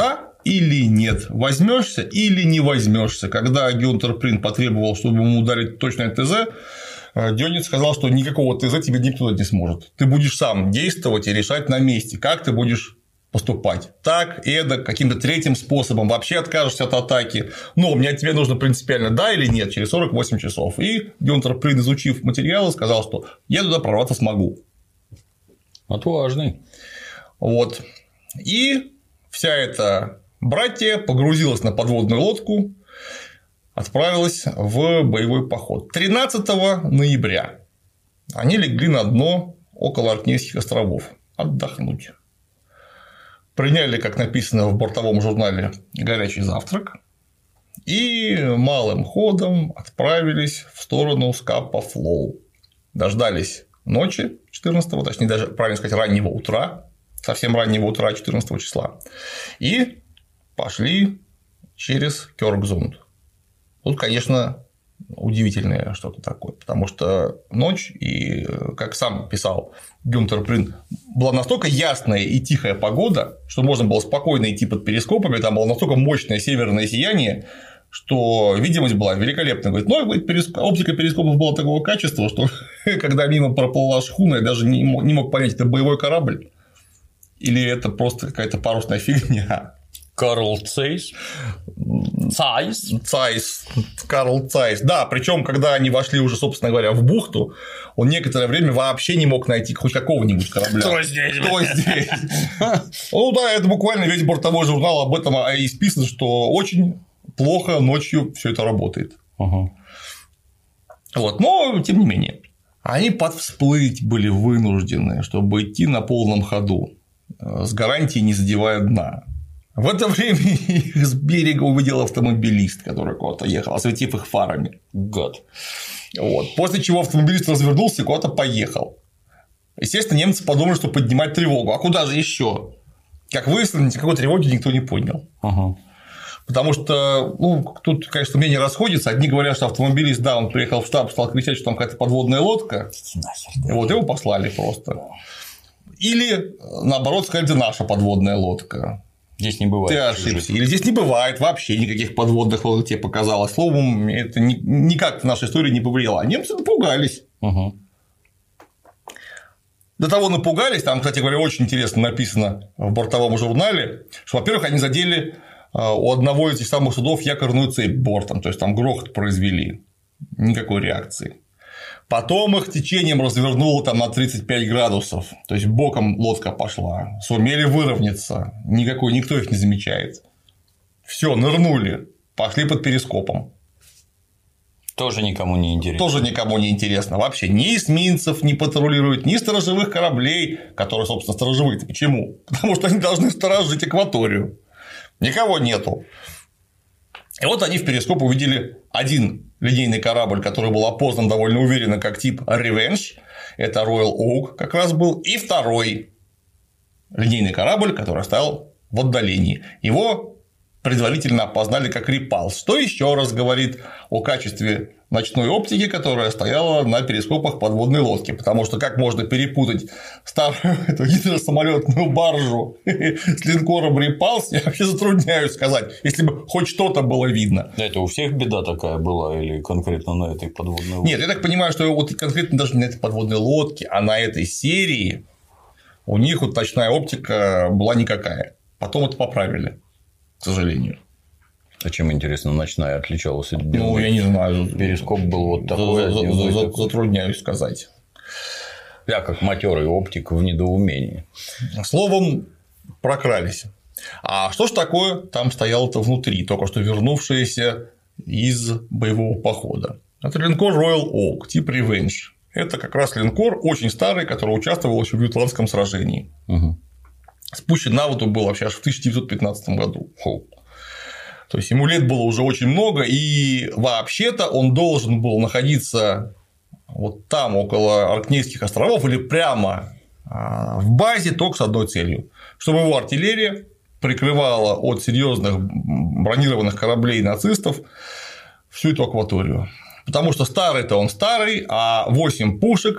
или нет, возьмешься или не возьмешься. Когда Гюнтер Прин потребовал, чтобы ему ударить точное ТЗ, Дёнец сказал, что никакого ТЗ тебе никто не сможет. Ты будешь сам действовать и решать на месте, как ты будешь поступать. Так, эдак, каким-то третьим способом, вообще откажешься от атаки. Но мне от тебя нужно принципиально да или нет через 48 часов. И Гюнтер Прин, изучив материалы, сказал, что я туда прорваться смогу. Отважный. Вот. И вся эта братья погрузилась на подводную лодку, отправилась в боевой поход. 13 ноября они легли на дно около Оркнейских островов отдохнуть. Приняли, как написано в бортовом журнале, горячий завтрак и малым ходом отправились в сторону Скапа Флоу. Дождались ночи 14-го, точнее, даже, правильно сказать, раннего утра, совсем раннего утра 14 числа, и пошли через Кёркзунд. Тут, конечно, удивительное что-то такое, потому что ночь, и, как сам писал Гюнтер Прин, была настолько ясная и тихая погода, что можно было спокойно идти под перископами, там было настолько мощное северное сияние, что видимость была великолепная. Говорит, но оптика перископов была такого качества, что когда мимо проплыла шхуна, я даже не мог понять, это боевой корабль или это просто какая-то парусная фигня. Карл Цайс. Карл Цайс. Да, причем, когда они вошли уже, собственно говоря, в бухту, он некоторое время вообще не мог найти хоть какого-нибудь корабля. Кто здесь? Ну да, это буквально весь бортовой журнал об этом и списан, что очень плохо ночью все это работает. Вот, но тем не менее, они подвсплыть были вынуждены, чтобы идти на полном ходу, с гарантией не задевая дна. В это время их с берега увидел автомобилист, который куда-то ехал, осветив их фарами. Гад. Вот. После чего автомобилист развернулся и куда-то поехал. Естественно, немцы подумали, что поднимать тревогу. А куда же еще? Как выяснилось, никакой тревоги никто не поднял. Потому что, тут, конечно, мнения расходятся. Одни говорят, что автомобилист, да, он приехал в штаб, стал кричать, что там какая-то подводная лодка. И вот его послали просто. Или, наоборот, сказать, это наша подводная лодка. Здесь не бывает. Ты ошибся. Или здесь не бывает вообще никаких подводных лодок, тебе показалось. Словом, это никак в нашей истории не повлияло. А немцы напугались. До того напугались, там, кстати говоря, очень интересно написано в бортовом журнале, что, во-первых, они задели у одного из этих самых судов якорную цепь бортом, то есть там грохот произвели, никакой реакции. Потом их течением развернуло там на 35 градусов, то есть боком лодка пошла, сумели выровняться, никто их не замечает. Все, нырнули, пошли под перископом. Тоже никому не интересно. Вообще ни эсминцев не патрулируют, ни сторожевых кораблей, которые, собственно, сторожевые-то. Почему? Потому что они должны сторожить акваторию. Никого нету. И вот они в перископ увидели один линейный корабль, который был опознан довольно уверенно как тип Revenge. Это Royal Oak как раз был. И второй линейный корабль, который стоял в отдалении. Его предварительно опознали как Repulse, что еще раз говорит о качестве ночной оптики, которая стояла на перископах подводной лодки. Потому что как можно перепутать старую эту гидросамолетную баржу с линкором Repulse, я вообще затрудняюсь сказать, если бы хоть что-то было видно. Это у всех беда такая была или конкретно на этой подводной лодке? Нет, я так понимаю, что вот конкретно даже не на этой подводной лодке, а на этой серии у них вот ночная оптика была никакая. Потом это поправили, к сожалению. А чем, интересно, ночная отличалась от дневной? Я не знаю. Перископ был вот такой. Затрудняюсь сказать. Я, как матерый оптик, в недоумении. Словом, прокрались. А что ж такое там стояло-то внутри, только что вернувшиеся из боевого похода? Это линкор Royal Oak, тип Revenge. Это как раз линкор очень старый, который участвовал еще в Ютландском сражении. Спущен на воду был вообще аж в 1915 году. То есть ему лет было уже очень много, и вообще-то он должен был находиться вот там, около Оркнейских островов, или прямо в базе только с одной целью, чтобы его артиллерия прикрывала от серьезных бронированных кораблей нацистов всю эту акваторию. Потому что старый-то он старый, а 8 пушек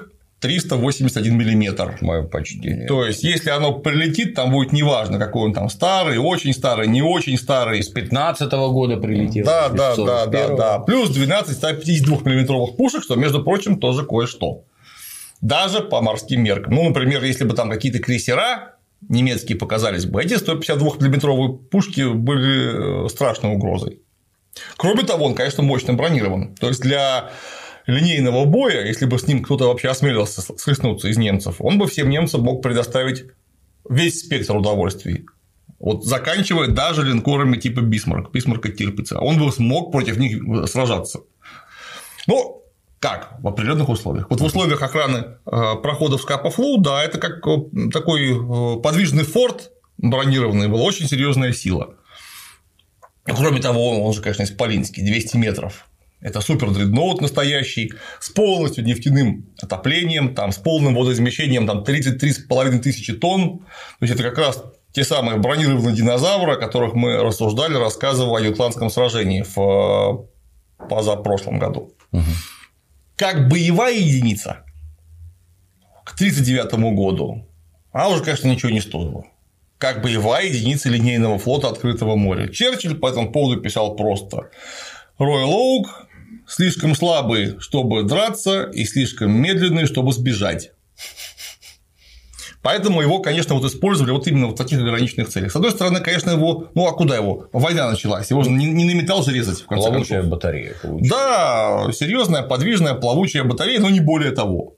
381 миллиметр. Мое почтение. То есть, если оно прилетит, там будет неважно, какой он там старый, очень старый, не очень старый. С 15-го года прилетел. Да. Плюс 12 152-миллиметровых пушек, что, между прочим, тоже кое-что. Даже по морским меркам. Ну, например, если бы там какие-то крейсера немецкие показались бы, эти 152-миллиметровые пушки были страшной угрозой. Кроме того, он, конечно, мощно бронирован. То есть, для линейного боя, если бы с ним кто-то вообще осмелился схлестнуться из немцев, он бы всем немцам мог предоставить весь спектр удовольствий. Вот заканчивая даже линкорами типа Бисмарка Тирпица. Он бы смог против них сражаться. Ну, как? В определенных условиях. Вот в условиях охраны проходов Скапа-Флоу, да, это как такой подвижный форт бронированный, была очень серьезная сила. Кроме того, он же, конечно, исполинский, 200 метров. Это супер-дредноут настоящий, с полностью нефтяным отоплением, там, с полным водоизмещением там, 33,5 тысячи тонн. То есть, это как раз те самые бронированные динозавры, о которых мы рассуждали, рассказывая о Ютландском сражении в позапрошлом году. Угу. Как боевая единица к 1939 году, она уже, конечно, ничего не стоила. Как боевая единица линейного флота открытого моря. Черчилль по этому поводу писал просто: Royal Oak слишком слабый, чтобы драться, и слишком медленный, чтобы сбежать. Поэтому его, конечно, вот использовали вот именно в таких ограниченных целях. С одной стороны, конечно, его. Ну, а куда его? Война началась. Его же не на металл же резать, в конце концов. Плавучая батарея получилась. Да, серьезная, подвижная, плавучая батарея, но не более того.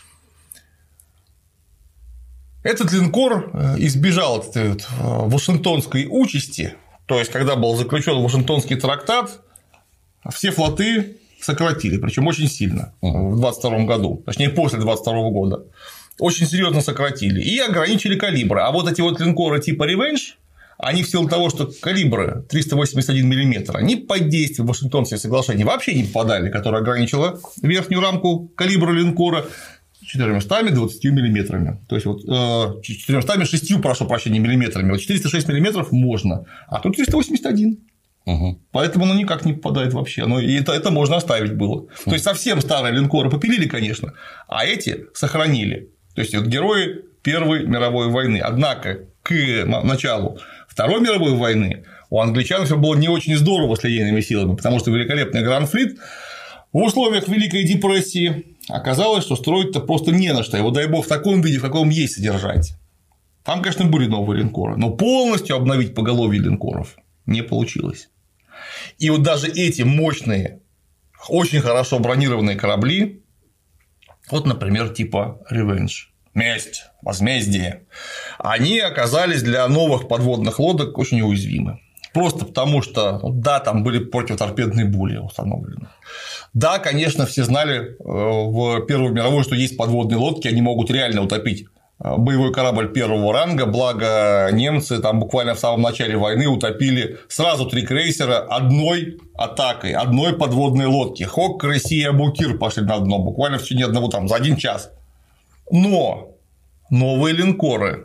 Этот линкор избежал этой Вашингтонской участи. То есть, когда был заключен Вашингтонский трактат, все флоты сократили, причем очень сильно в 22 году, точнее, после 22 года. Очень серьезно сократили и ограничили калибры. А вот эти вот линкоры типа Revenge, они в силу того, что калибры 381 мм, они под действием Вашингтонского соглашения вообще не попадали, которое ограничило верхнюю рамку калибра линкора 420 миллиметрами. То есть, вот 406, прошу прощения, миллиметрами. Вот 406 миллиметров можно, а тут 381. Угу. Поэтому оно никак не попадает вообще. И это можно оставить было. То есть, совсем старые линкоры попилили, конечно, а эти сохранили. То есть, вот герои Первой мировой войны. Однако, к началу Второй мировой войны у англичан все было не очень здорово с линейными силами, потому что великолепный Гранд-флит в условиях Великой депрессии оказалось, что строить-то просто не на что. Его, дай бог, в таком виде, в каком есть, содержать. Там, конечно, были новые линкоры, но полностью обновить поголовье линкоров не получилось. И вот даже эти мощные, очень хорошо бронированные корабли, вот, например, типа Revenge, месть, возмездие, они оказались для новых подводных лодок очень уязвимы. Просто потому, что, да, там были противоторпедные були установлены. Да, конечно, все знали в Первую мировую, что есть подводные лодки, они могут реально утопить боевой корабль первого ранга, благо немцы там буквально в самом начале войны утопили сразу 3 крейсера одной атакой, одной подводной лодки. Хок, Кресси и Абукир пошли на дно буквально в течение одного там за 1 час. Но новые линкоры,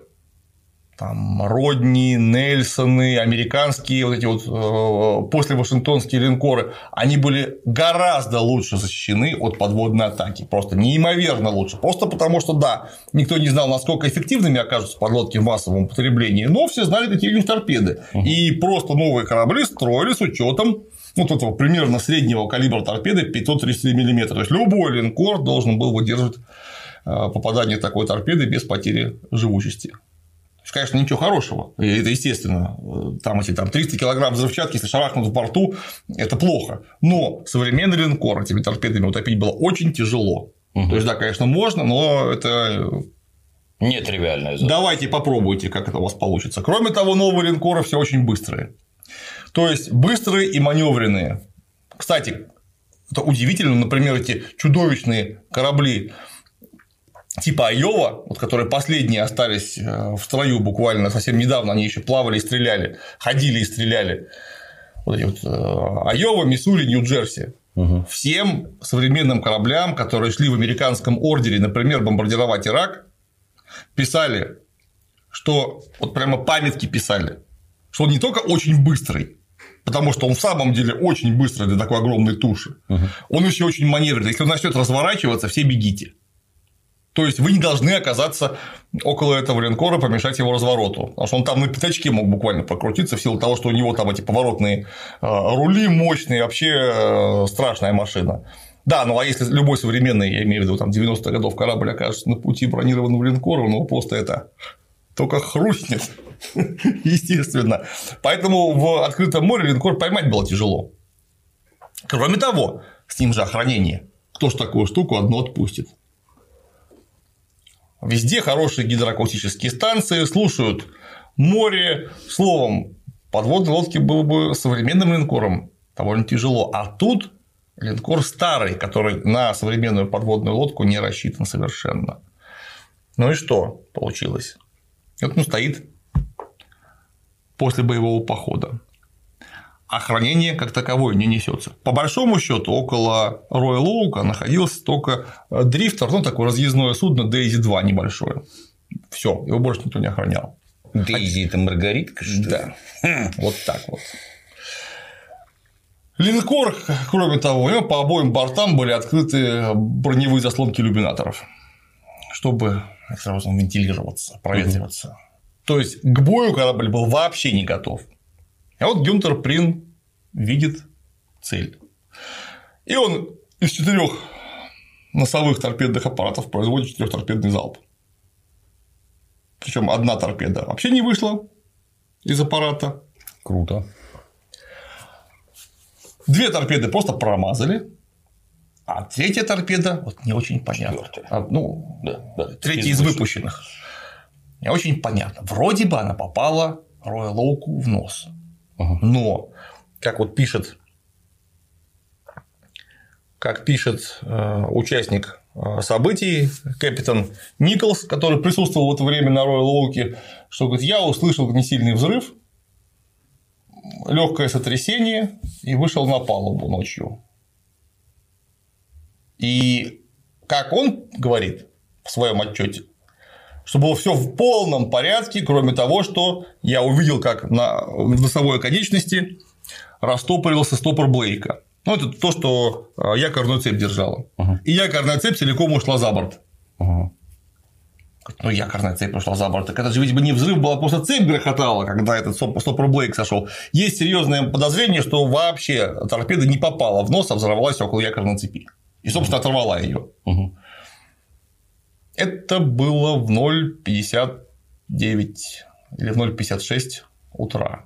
там Родни, Нельсоны, американские вот эти вот послевашингтонские линкоры, они были гораздо лучше защищены от подводной атаки, просто неимоверно лучше, просто потому что, да, никто не знал, насколько эффективными окажутся подлодки в массовом употреблении, но все знали, какие у них торпеды, и просто новые корабли строили с учетом вот этого примерно среднего калибра торпеды 533 мм, то есть любой линкор должен был выдерживать попадание такой торпеды без потери живучести. Конечно, ничего хорошего, и это естественно, там эти 300 килограмм взрывчатки, если шарахнут в борту, это плохо, но современный линкор этими торпедами утопить было очень тяжело. То есть, да, конечно, можно, но это нетривиальная задача. Давайте попробуйте, как это у вас получится. Кроме того, новые линкоры все очень быстрые, то есть быстрые и маневренные. Кстати, это удивительно, например, эти чудовищные корабли типа Айова, вот, которые последние остались в строю буквально совсем недавно, они еще плавали и стреляли, ходили и стреляли. Вот эти вот Айова, Миссури, Нью-Джерси. Угу. Всем современным кораблям, которые шли в американском ордере, например, бомбардировать Ирак, писали, что вот прямо памятки писали, что он не только очень быстрый, потому что он в самом деле очень быстрый для такой огромной туши, он еще очень маневренный. Если он начнет разворачиваться, все бегите. То есть вы не должны оказаться около этого линкора, помешать его развороту. Потому что он там на пятачке мог буквально прокрутиться в силу того, что у него там эти поворотные рули мощные, вообще страшная машина. Да, ну а если любой современный, я имею в виду, там 90-х годов корабль окажется на пути бронированного линкора, ну просто это только хрустнет, естественно. Поэтому в открытом море линкор поймать было тяжело. Кроме того, с ним же охранение. Кто ж такую штуку одну отпустит? Везде хорошие гидроакустические станции, слушают море. Словом, подводной лодке было бы современным линкором довольно тяжело. А тут линкор старый, который на современную подводную лодку не рассчитан совершенно. Ну и что получилось? Вот он стоит после боевого похода. Охранение как таковое не несется. По большому счету, около Royal Oak находился только дрифтер, ну такое разъездное судно Daisy 2 небольшое. Все, его больше никто не охранял. Дейзи это Маргаритка, что ли? Да. Вот так вот. Линкор, кроме того, у него по обоим бортам были открыты броневые заслонки иллюминаторов, чтобы сразу вентилироваться, проветриваться. То есть к бою корабль был вообще не готов. А вот Гюнтер Прин видит цель. И он из 4 носовых торпедных аппаратов производит 4-торпедный залп. Причем одна торпеда вообще не вышла из аппарата. Круто. 2 торпеды просто промазали. А 3-я торпеда, вот не очень понятно. Ну, да, 3-я из выпущенных. Не очень понятно. Вроде бы она попала Royal Oak в нос. Но, как пишет участник событий, капитан Николс, который присутствовал в это время на Royal Oak, что говорит, я услышал несильный взрыв, легкое сотрясение и вышел на палубу ночью. И как он говорит в своем отчете, что было все в полном порядке, кроме того, что я увидел, как на носовой конечности растопорился стопор Блейка. Ну, это то, что якорную цепь держала. И якорная цепь целиком ушла за борт. Ну, якорная цепь ушла за борт. Так это же, видимо, не взрыв был, а просто цепь грохотала, когда этот стопор Блейк сошел. Есть серьезное подозрение, что вообще торпеда не попала в нос, а взорвалась около якорной цепи. И, собственно, оторвала ее. Это было в 0:59 или в 0:56 утра.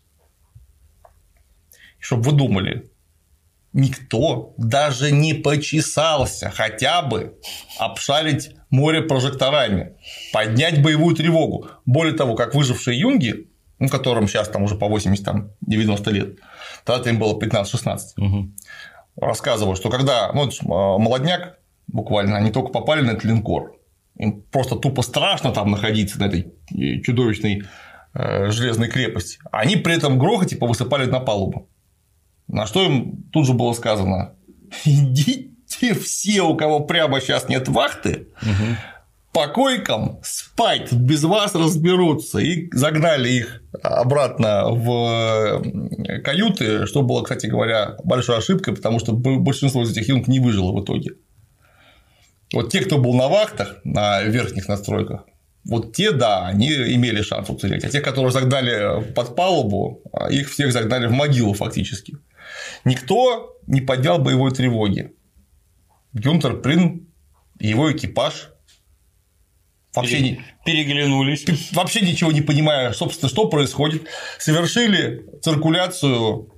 Чтобы вы думали, никто даже не почесался хотя бы обшарить море прожекторами, поднять боевую тревогу. Более того, как выжившие юнги, которым сейчас там уже по 80-90 лет, тогда им было 15-16, рассказывают, что когда молодняк, буквально, они только попали на этот линкор. Им просто тупо страшно там находиться на этой чудовищной железной крепости. Они при этом грохоте повысыпали на палубу. На что им тут же было сказано: идите все, у кого прямо сейчас нет вахты, по койкам спать, тут без вас разберутся. И загнали их обратно в каюты, что было, кстати говоря, большой ошибкой, потому что большинство из этих юнг не выжило в итоге. Вот те, кто был на вахтах, на верхних настройках, вот те, да, они имели шанс уцелеть. А те, которые загнали под палубу, их всех загнали в могилу фактически. Никто не поднял боевой тревоги. Гюнтер Прин и его экипаж вообще переглянулись. Вообще ничего не понимая, собственно, что происходит, совершили циркуляцию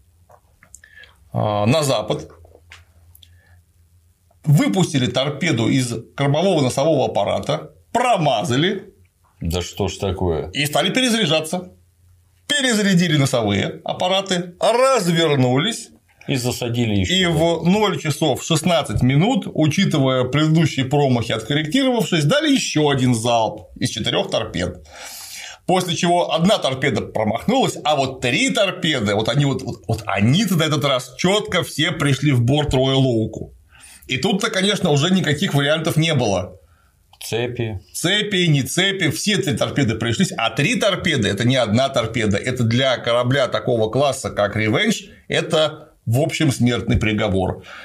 на запад, выпустили торпеду из кормового носового аппарата, промазали. Да что ж такое? И стали перезаряжаться. Перезарядили носовые аппараты, развернулись. И засадили еще. И в 0 часов 16 минут, учитывая предыдущие промахи, откорректировавшись, дали еще один залп из 4 торпед. После чего одна торпеда промахнулась, а вот 3 торпеды, они-то на этот раз четко все пришли в борт Royal Oak. И тут-то, конечно, уже никаких вариантов не было. Цепи, не цепи, все 3 торпеды пришлись, а 3 торпеды – это не одна торпеда, это для корабля такого класса, как Revenge, это, в общем, смертный приговор.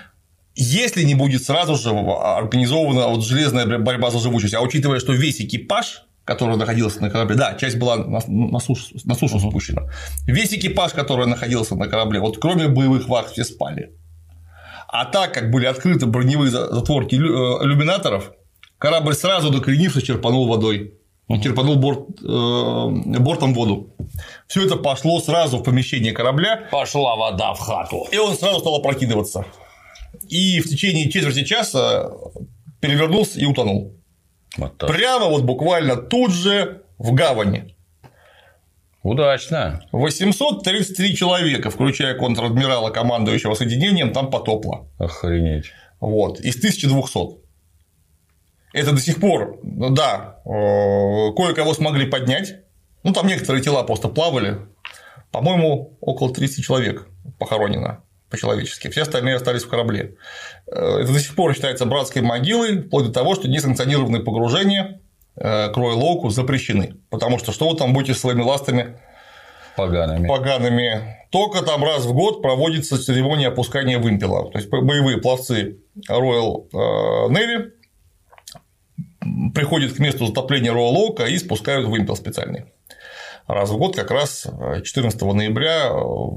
Если не будет сразу же организована вот железная борьба за живучесть, а учитывая, что весь экипаж, который находился на корабле, да, часть была на сушу спущена, весь экипаж, который находился на корабле, вот кроме боевых вахт все спали. А так как были открыты броневые затворки иллюминаторов, корабль сразу накренившись черпанул водой. Он черпанул бортом воду. Все это пошло сразу в помещение корабля. Пошла вода в хату. И он сразу стал опрокидываться. И в течение четверти часа перевернулся и утонул. Вот так. Прямо вот буквально тут же в гавани. Удачно. 833 человека, включая контр-адмирала, командующего соединением, там потопло. Охренеть. Вот. Из 1200. Это до сих пор, да, кое-кого смогли поднять. Ну, там некоторые тела просто плавали. По-моему, около 30 человек похоронено по-человечески. Все остальные остались в корабле. Это до сих пор считается братской могилой, вплоть до того, что несанкционированные погружения к Роял-Оуку запрещены. Потому что вы там будете своими ластами погаными. Только там раз в год проводится церемония опускания вымпела. То есть боевые пловцы Royal Navy приходят к месту затопления Роял-Оука и спускают вымпел специальный. Раз в год, как раз 14 ноября,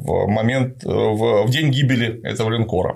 в день гибели этого линкора.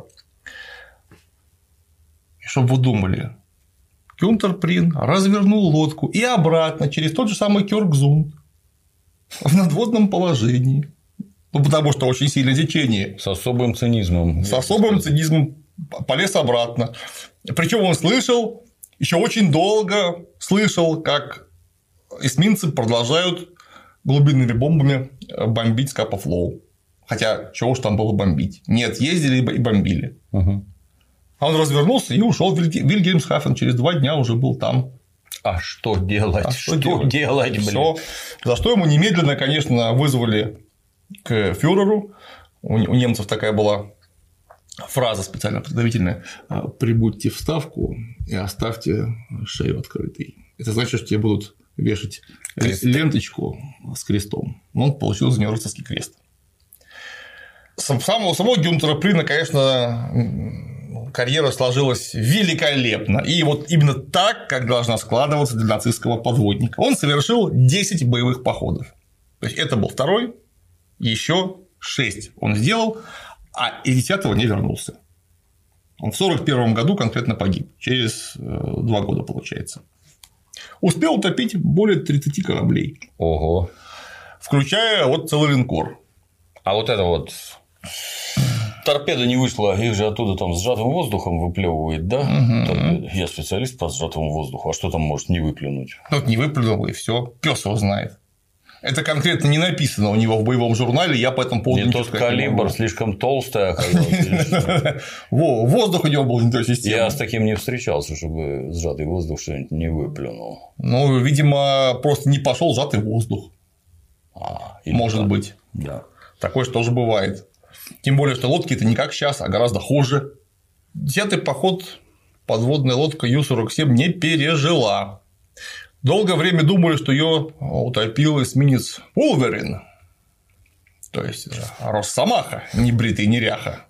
И чтобы вы думали, Гюнтер Прин развернул лодку и обратно через тот же самый Кёркзунд в надводном положении. Ну, потому что очень сильное течение. С особым цинизмом. С особым цинизмом полез обратно. Причем он слышал, еще очень долго слышал, как эсминцы продолжают глубинными бомбами бомбить Скапа Флоу. Хотя, чего уж там было бомбить. Нет, ездили и бомбили. Угу. А он развернулся и ушел в Вильгельмсхафен. Через 2 дня уже был там. А что делать? Что делать, блин? Всё. За что ему немедленно, конечно, вызвали к фюреру. У немцев такая была фраза специально подготовительная: прибудьте в ставку и оставьте шею открытой. Это значит, что тебе будут вешать ленточку с крестом. Он получил за нее рыцарский крест. Самого Гюнтера Прина, конечно, карьера сложилась великолепно. И вот именно так, как должна складываться для нацистского подводника. Он совершил 10 боевых походов. То есть это был второй, еще 6 он сделал, а из 10-го не вернулся. Он в 1941 году конкретно погиб. Через 2 года, получается. Успел утопить более 30 кораблей. Ого. Включая вот целый линкор. А вот это вот торпеда не вышла, их же оттуда там сжатым воздухом выплевывает, да? Угу. Я специалист по сжатому воздуху, а что там может не выплюнуть? Ну, не выплюнул, и все. Пес его знает. Это конкретно не написано у него в боевом журнале, я по этому поводу не тот калибр, слишком толстый оказался. Воздух у него был не той системы. Я с таким не встречался, чтобы сжатый воздух что-нибудь не выплюнул. Ну, видимо, просто не пошел сжатый воздух. Может быть. Да. Такое же тоже бывает. Тем более, что лодки-то не как сейчас, а гораздо хуже. 10-й поход подводная лодка Ю-47 не пережила. Долгое время думали, что ее утопил эсминец Wolverine. То есть Росомаха, не бритый неряха.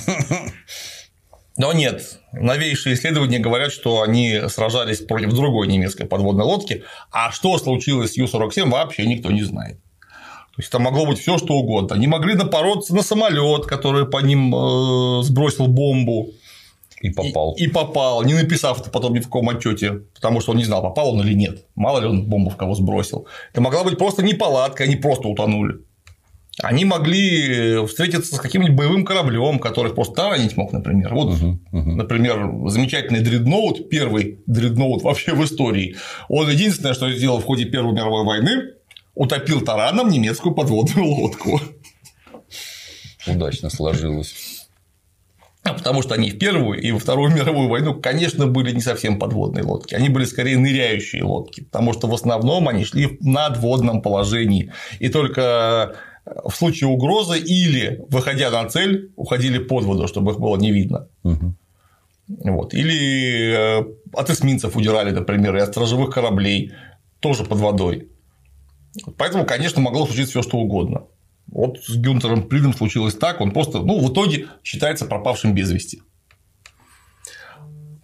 Но нет, новейшие исследования говорят, что они сражались против другой немецкой подводной лодки, а что случилось с Ю-47, вообще никто не знает. То есть там могло быть все что угодно. Они могли напороться на самолет, который по ним сбросил бомбу. И попал. И попал, не написав это потом ни в каком отчете, потому что он не знал, попал он или нет. Мало ли он бомбу в кого сбросил. Это могла быть просто неполадка, они просто утонули. Они могли встретиться с каким-нибудь боевым кораблем, который просто таранить мог, например. Вот, например, замечательный дредноут, первый дредноут вообще в истории. Он единственное, что сделал в ходе Первой мировой войны, утопил тараном немецкую подводную лодку. Удачно сложилось. Потому что они в Первую и во Вторую мировую войну, конечно, были не совсем подводные лодки, они были скорее ныряющие лодки, потому что в основном они шли в надводном положении, и только в случае угрозы или, выходя на цель, уходили под воду, чтобы их было не видно. Вот. Или от эсминцев удирали, например, и от сторожевых кораблей, тоже под водой. Поэтому, конечно, могло случиться все что угодно. Вот с Гюнтером Прином случилось так, он просто, в итоге считается пропавшим без вести.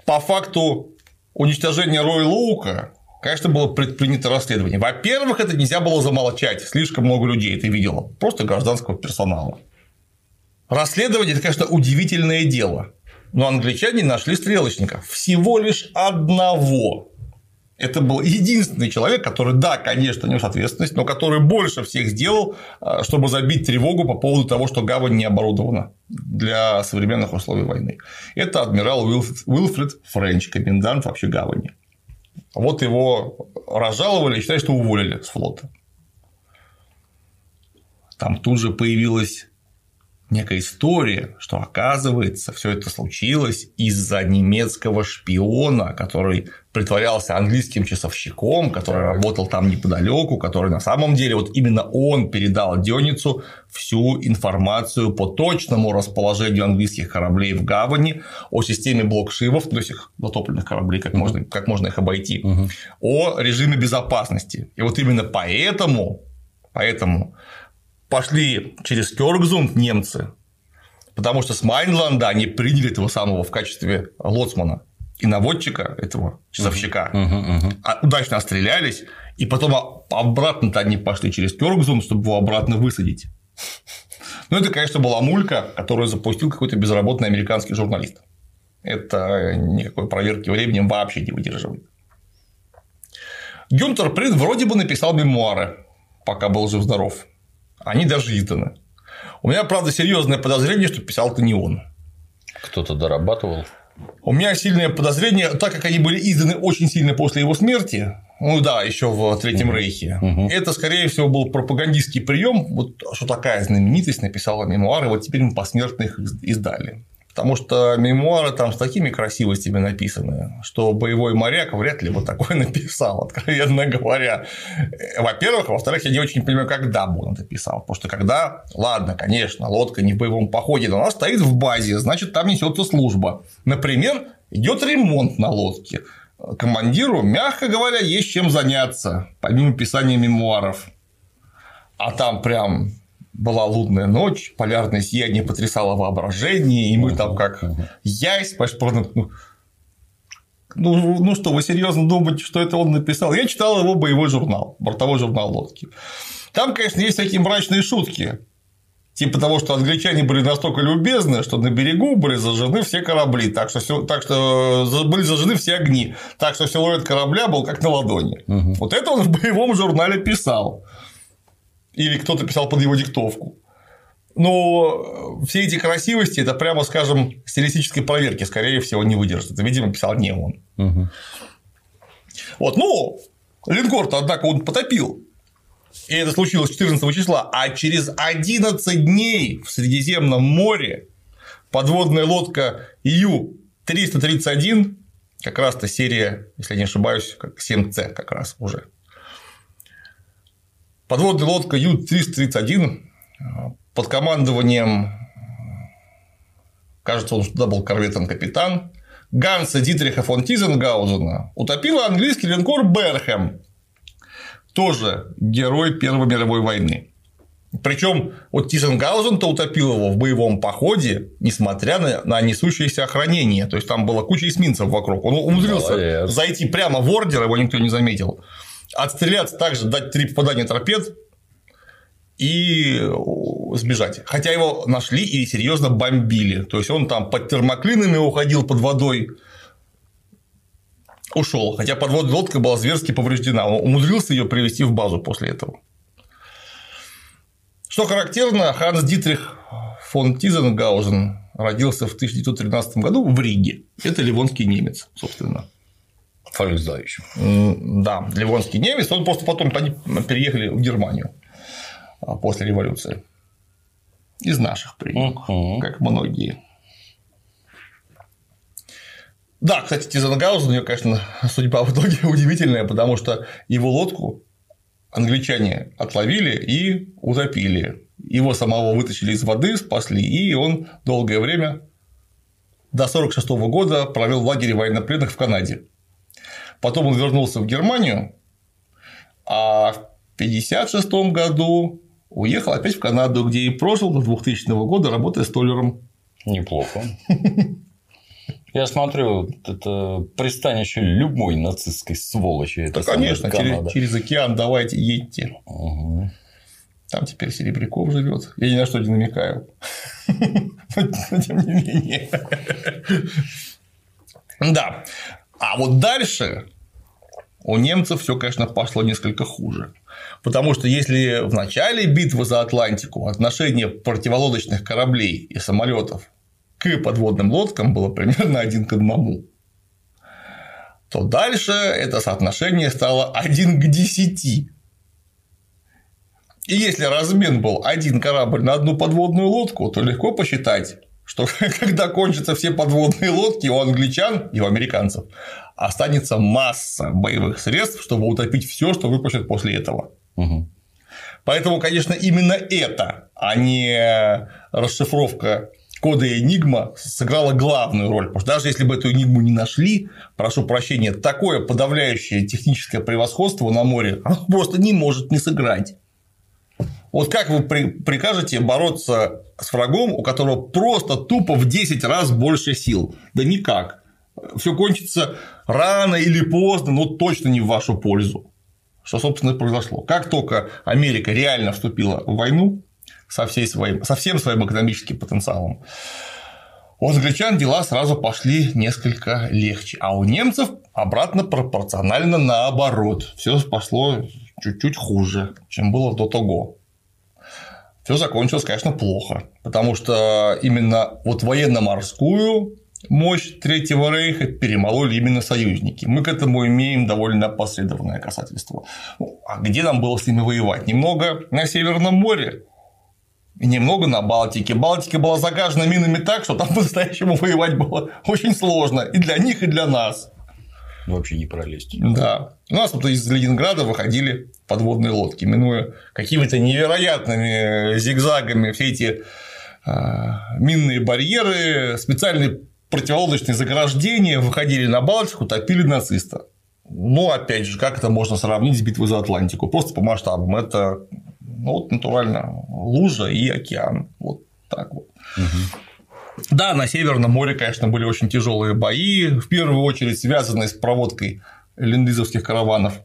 по факту уничтожения Роя Лоука, конечно, было предпринято расследование. Во-первых, это нельзя было замолчать. Слишком много людей это видело. Просто гражданского персонала. Расследование – это, конечно, удивительное дело. Но англичане нашли стрелочника. Всего лишь одного. Это был единственный человек, который, да, конечно, нес ответственность, но который больше всех сделал, чтобы забить тревогу по поводу того, что гавань не оборудована для современных условий войны. Это адмирал Уилфред Френч, комендант вообще гавани. Вот его разжаловали и считают, что уволили с флота. Там тут же появилась некая история, что, оказывается, все это случилось из-за немецкого шпиона, который притворялся английским часовщиком, который работал там неподалеку, который на самом деле вот именно он передал Дёницу всю информацию по точному расположению английских кораблей в гавани, о системе блокшивов, то есть их затопленных кораблей, как можно их обойти, о режиме безопасности. И вот именно поэтому пошли через Кёргзунд немцы, потому что с Майнланда они приняли этого самого в качестве лоцмана и наводчика этого часовщика, удачно отстрелялись, и потом обратно-то они пошли через Кёргзунд, чтобы его обратно высадить. Ну, это, конечно, была мулька, которую запустил какой-то безработный американский журналист. Это никакой проверки временем вообще не выдерживает. Гюнтер Прин вроде бы написал мемуары, пока был жив-здоров. Они даже изданы. У меня, правда, серьезное подозрение, что писал-то не он. Кто-то дорабатывал. У меня сильное подозрение, так как они были изданы очень сильно после его смерти, ну да, еще в Третьем Рейхе, это, скорее всего, был пропагандистский прием, вот что такая знаменитость написала мемуары, вот теперь мы посмертно их издали. Потому что мемуары там с такими красивостями написаны, что боевой моряк вряд ли вот такое написал, откровенно говоря. Во-первых, во-вторых, я не очень понимаю, когда бы он это писал. Потому что когда, ладно, конечно, лодка не в боевом походе, но она стоит в базе, значит, там несется служба. Например, идет ремонт на лодке. Командиру, мягко говоря, есть чем заняться, помимо писания мемуаров. А там прям была лунная ночь, полярное сияние потрясало воображение, и мы там как ясь, ну что, вы серьезно думаете, что это он написал? Я читал его боевой журнал, бортовой журнал лодки. Там, конечно, есть такие мрачные шутки, типа того, что англичане были настолько любезны, что на берегу были зажжены все корабли, так что были зажжены все огни, так что силуэт корабля был как на ладони. Вот это он в боевом журнале писал. Или кто-то писал под его диктовку. Но все эти красивости – это, прямо скажем, стилистической проверки, скорее всего, не выдержит. Это, видимо, писал не он. Вот, ну, линкор-то, однако, он потопил. И это случилось 14 числа. А через 11 дней в Средиземном море подводная лодка Ю-331, как раз-то серия, если я не ошибаюсь, как 7С как раз уже. Подводная лодка Ю-331 под командованием, кажется, он тогда был корветом-капитан, Ганса Дитриха фон Тизенгаузена утопила английский линкор Берхэм, тоже герой Первой мировой войны. Причем вот Тизенгаузен-то утопил его в боевом походе, несмотря на несущееся охранение. То есть там была куча эсминцев вокруг. Он умудрился зайти прямо в ордер, его никто не заметил. Отстреляться также, дать 3 попадания торпед и сбежать. Хотя его нашли и серьезно бомбили. То есть он там под термоклинами уходил под водой, ушел. Хотя подводная лодка была зверски повреждена. Он умудрился ее привести в базу после этого. Что характерно, Ханс Дитрих фон Тизенгаузен родился в 1913 году в Риге. Это ливонский немец, собственно. Фольксдойч. Да, ливонский немец. Он просто потом переехали в Германию после революции. Из наших приехал, как многие. Да, кстати, Тизенгаузен, у него, конечно, судьба в итоге удивительная, потому что его лодку англичане отловили и утопили. Его самого вытащили из воды, спасли, и он долгое время, до 1946 года, провел в лагере военнопленных в Канаде. Потом он вернулся в Германию, а в 1956 году уехал опять в Канаду, где и прожил до 2000 года, работая столяром. Неплохо. Я смотрю, это пристанище любой нацистской сволочи. Да, конечно, через океан давайте едьте. Угу. Там теперь Серебряков живет. Я ни на что не намекаю. Но тем не менее. Да. А вот дальше у немцев все, конечно, пошло несколько хуже. Потому что если в начале битвы за Атлантику отношение противолодочных кораблей и самолетов к подводным лодкам было примерно 1 к 1, то дальше это соотношение стало 1 к 10. И если размен был 1 корабль на 1 подводную лодку, то легко посчитать, что когда кончатся все подводные лодки, у англичан и у американцев останется масса боевых средств, чтобы утопить все, что выпущат после этого. Угу. Поэтому, конечно, именно это, а не расшифровка кода Энигма, сыграла главную роль. Потому что даже если бы эту Энигму не нашли, прошу прощения, такое подавляющее техническое превосходство на море оно просто не может не сыграть. Вот как вы прикажете бороться с врагом, у которого просто тупо в 10 раз больше сил? Да никак. Все кончится рано или поздно, но точно не в вашу пользу. Что, собственно, и произошло. Как только Америка реально вступила в войну со всем своим экономическим потенциалом, у англичан дела сразу пошли несколько легче, а у немцев обратно пропорционально наоборот. Все пошло чуть-чуть хуже, чем было до того. Все закончилось, конечно, плохо, потому что именно вот военно-морскую мощь Третьего рейха перемололи именно союзники. Мы к этому имеем довольно опосредованное касательство. А где нам было с ними воевать? Немного на Северном море и немного на Балтике. Балтика была загажена минами так, что там по-настоящему воевать было очень сложно и для них, и для нас. Вообще не пролезть. Да. У нас вот из Ленинграда выходили подводные лодки, минуя какими-то невероятными зигзагами все эти минные барьеры, специальные противолодочные заграждения, выходили на Балтику, топили нациста. Ну, опять же, как это можно сравнить с битвой за Атлантику? Просто по масштабам. Это вот натурально лужа и океан. Вот так вот. Угу. Да, на Северном море, конечно, были очень тяжелые бои, в первую очередь связанные с проводкой ленд-лизовских караванов.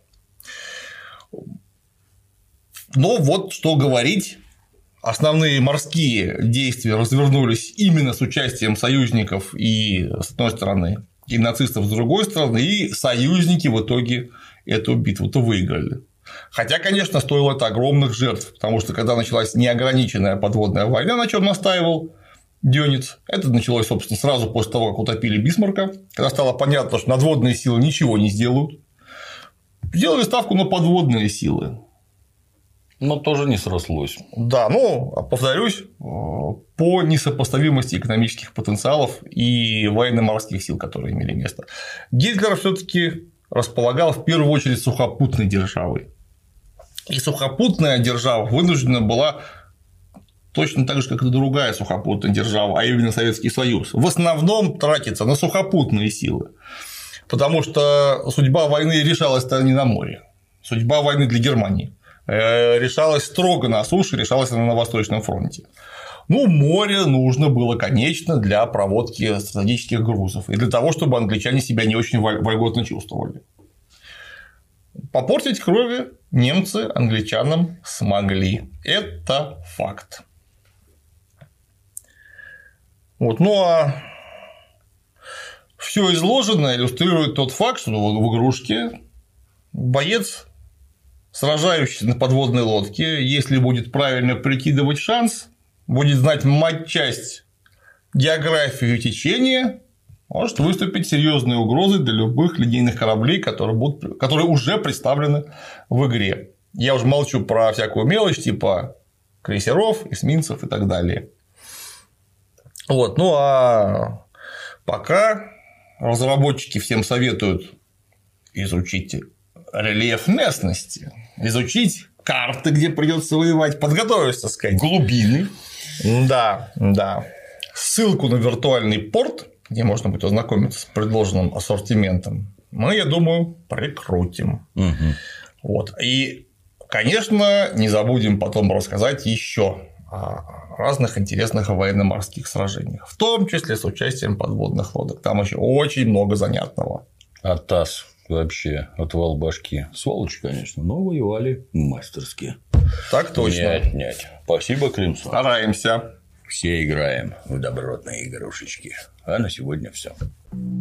Но вот что говорить, основные морские действия развернулись именно с участием союзников и с одной стороны, и нацистов с другой стороны, и союзники в итоге эту битву-то выиграли. Хотя, конечно, стоило это огромных жертв, потому что когда началась неограниченная подводная война, на чем настаивал Дёниц, это началось, собственно, сразу после того, как утопили Бисмарка, когда стало понятно, что надводные силы ничего не сделают, сделали ставку на подводные силы. Но тоже не срослось. Да, повторюсь, по несопоставимости экономических потенциалов и военно-морских сил, которые имели место. Гитлер все-таки располагал в первую очередь сухопутной державой. И сухопутная держава вынуждена была точно так же, как и другая сухопутная держава, а именно Советский Союз, в основном тратиться на сухопутные силы. Потому что судьба войны решалась-то не на море. Судьба войны для Германии решалась строго на суше, решалась она на Восточном фронте. Море нужно было, конечно, для проводки стратегических грузов и для того, чтобы англичане себя не очень вольготно чувствовали. Попортить крови немцы англичанам смогли. Это факт. А все изложенное иллюстрирует тот факт, что в игрушке боец, сражающийся на подводной лодке, если будет правильно прикидывать шанс, будет знать матчасть, географию и течение, может выступить серьезной угрозой для любых линейных кораблей, которые уже представлены в игре. Я уже молчу про всякую мелочь типа крейсеров, эсминцев и так далее. А пока разработчики всем советуют изучить рельеф местности, изучить карты, где придется воевать, подготовиться, так сказать, глубины. Да. Ссылку на виртуальный порт, где можно будет ознакомиться с предложенным ассортиментом, мы, я думаю, прикрутим. Угу. И, конечно, не забудем потом рассказать еще о разных интересных военно-морских сражениях, в том числе с участием подводных лодок. Там еще очень много занятного. А ТАСС вообще отвал башки. Сволочи, конечно, но воевали мастерски. Так точно. Нет. Спасибо, Климсон. Стараемся. Все играем в добротные игрушечки. А на сегодня все.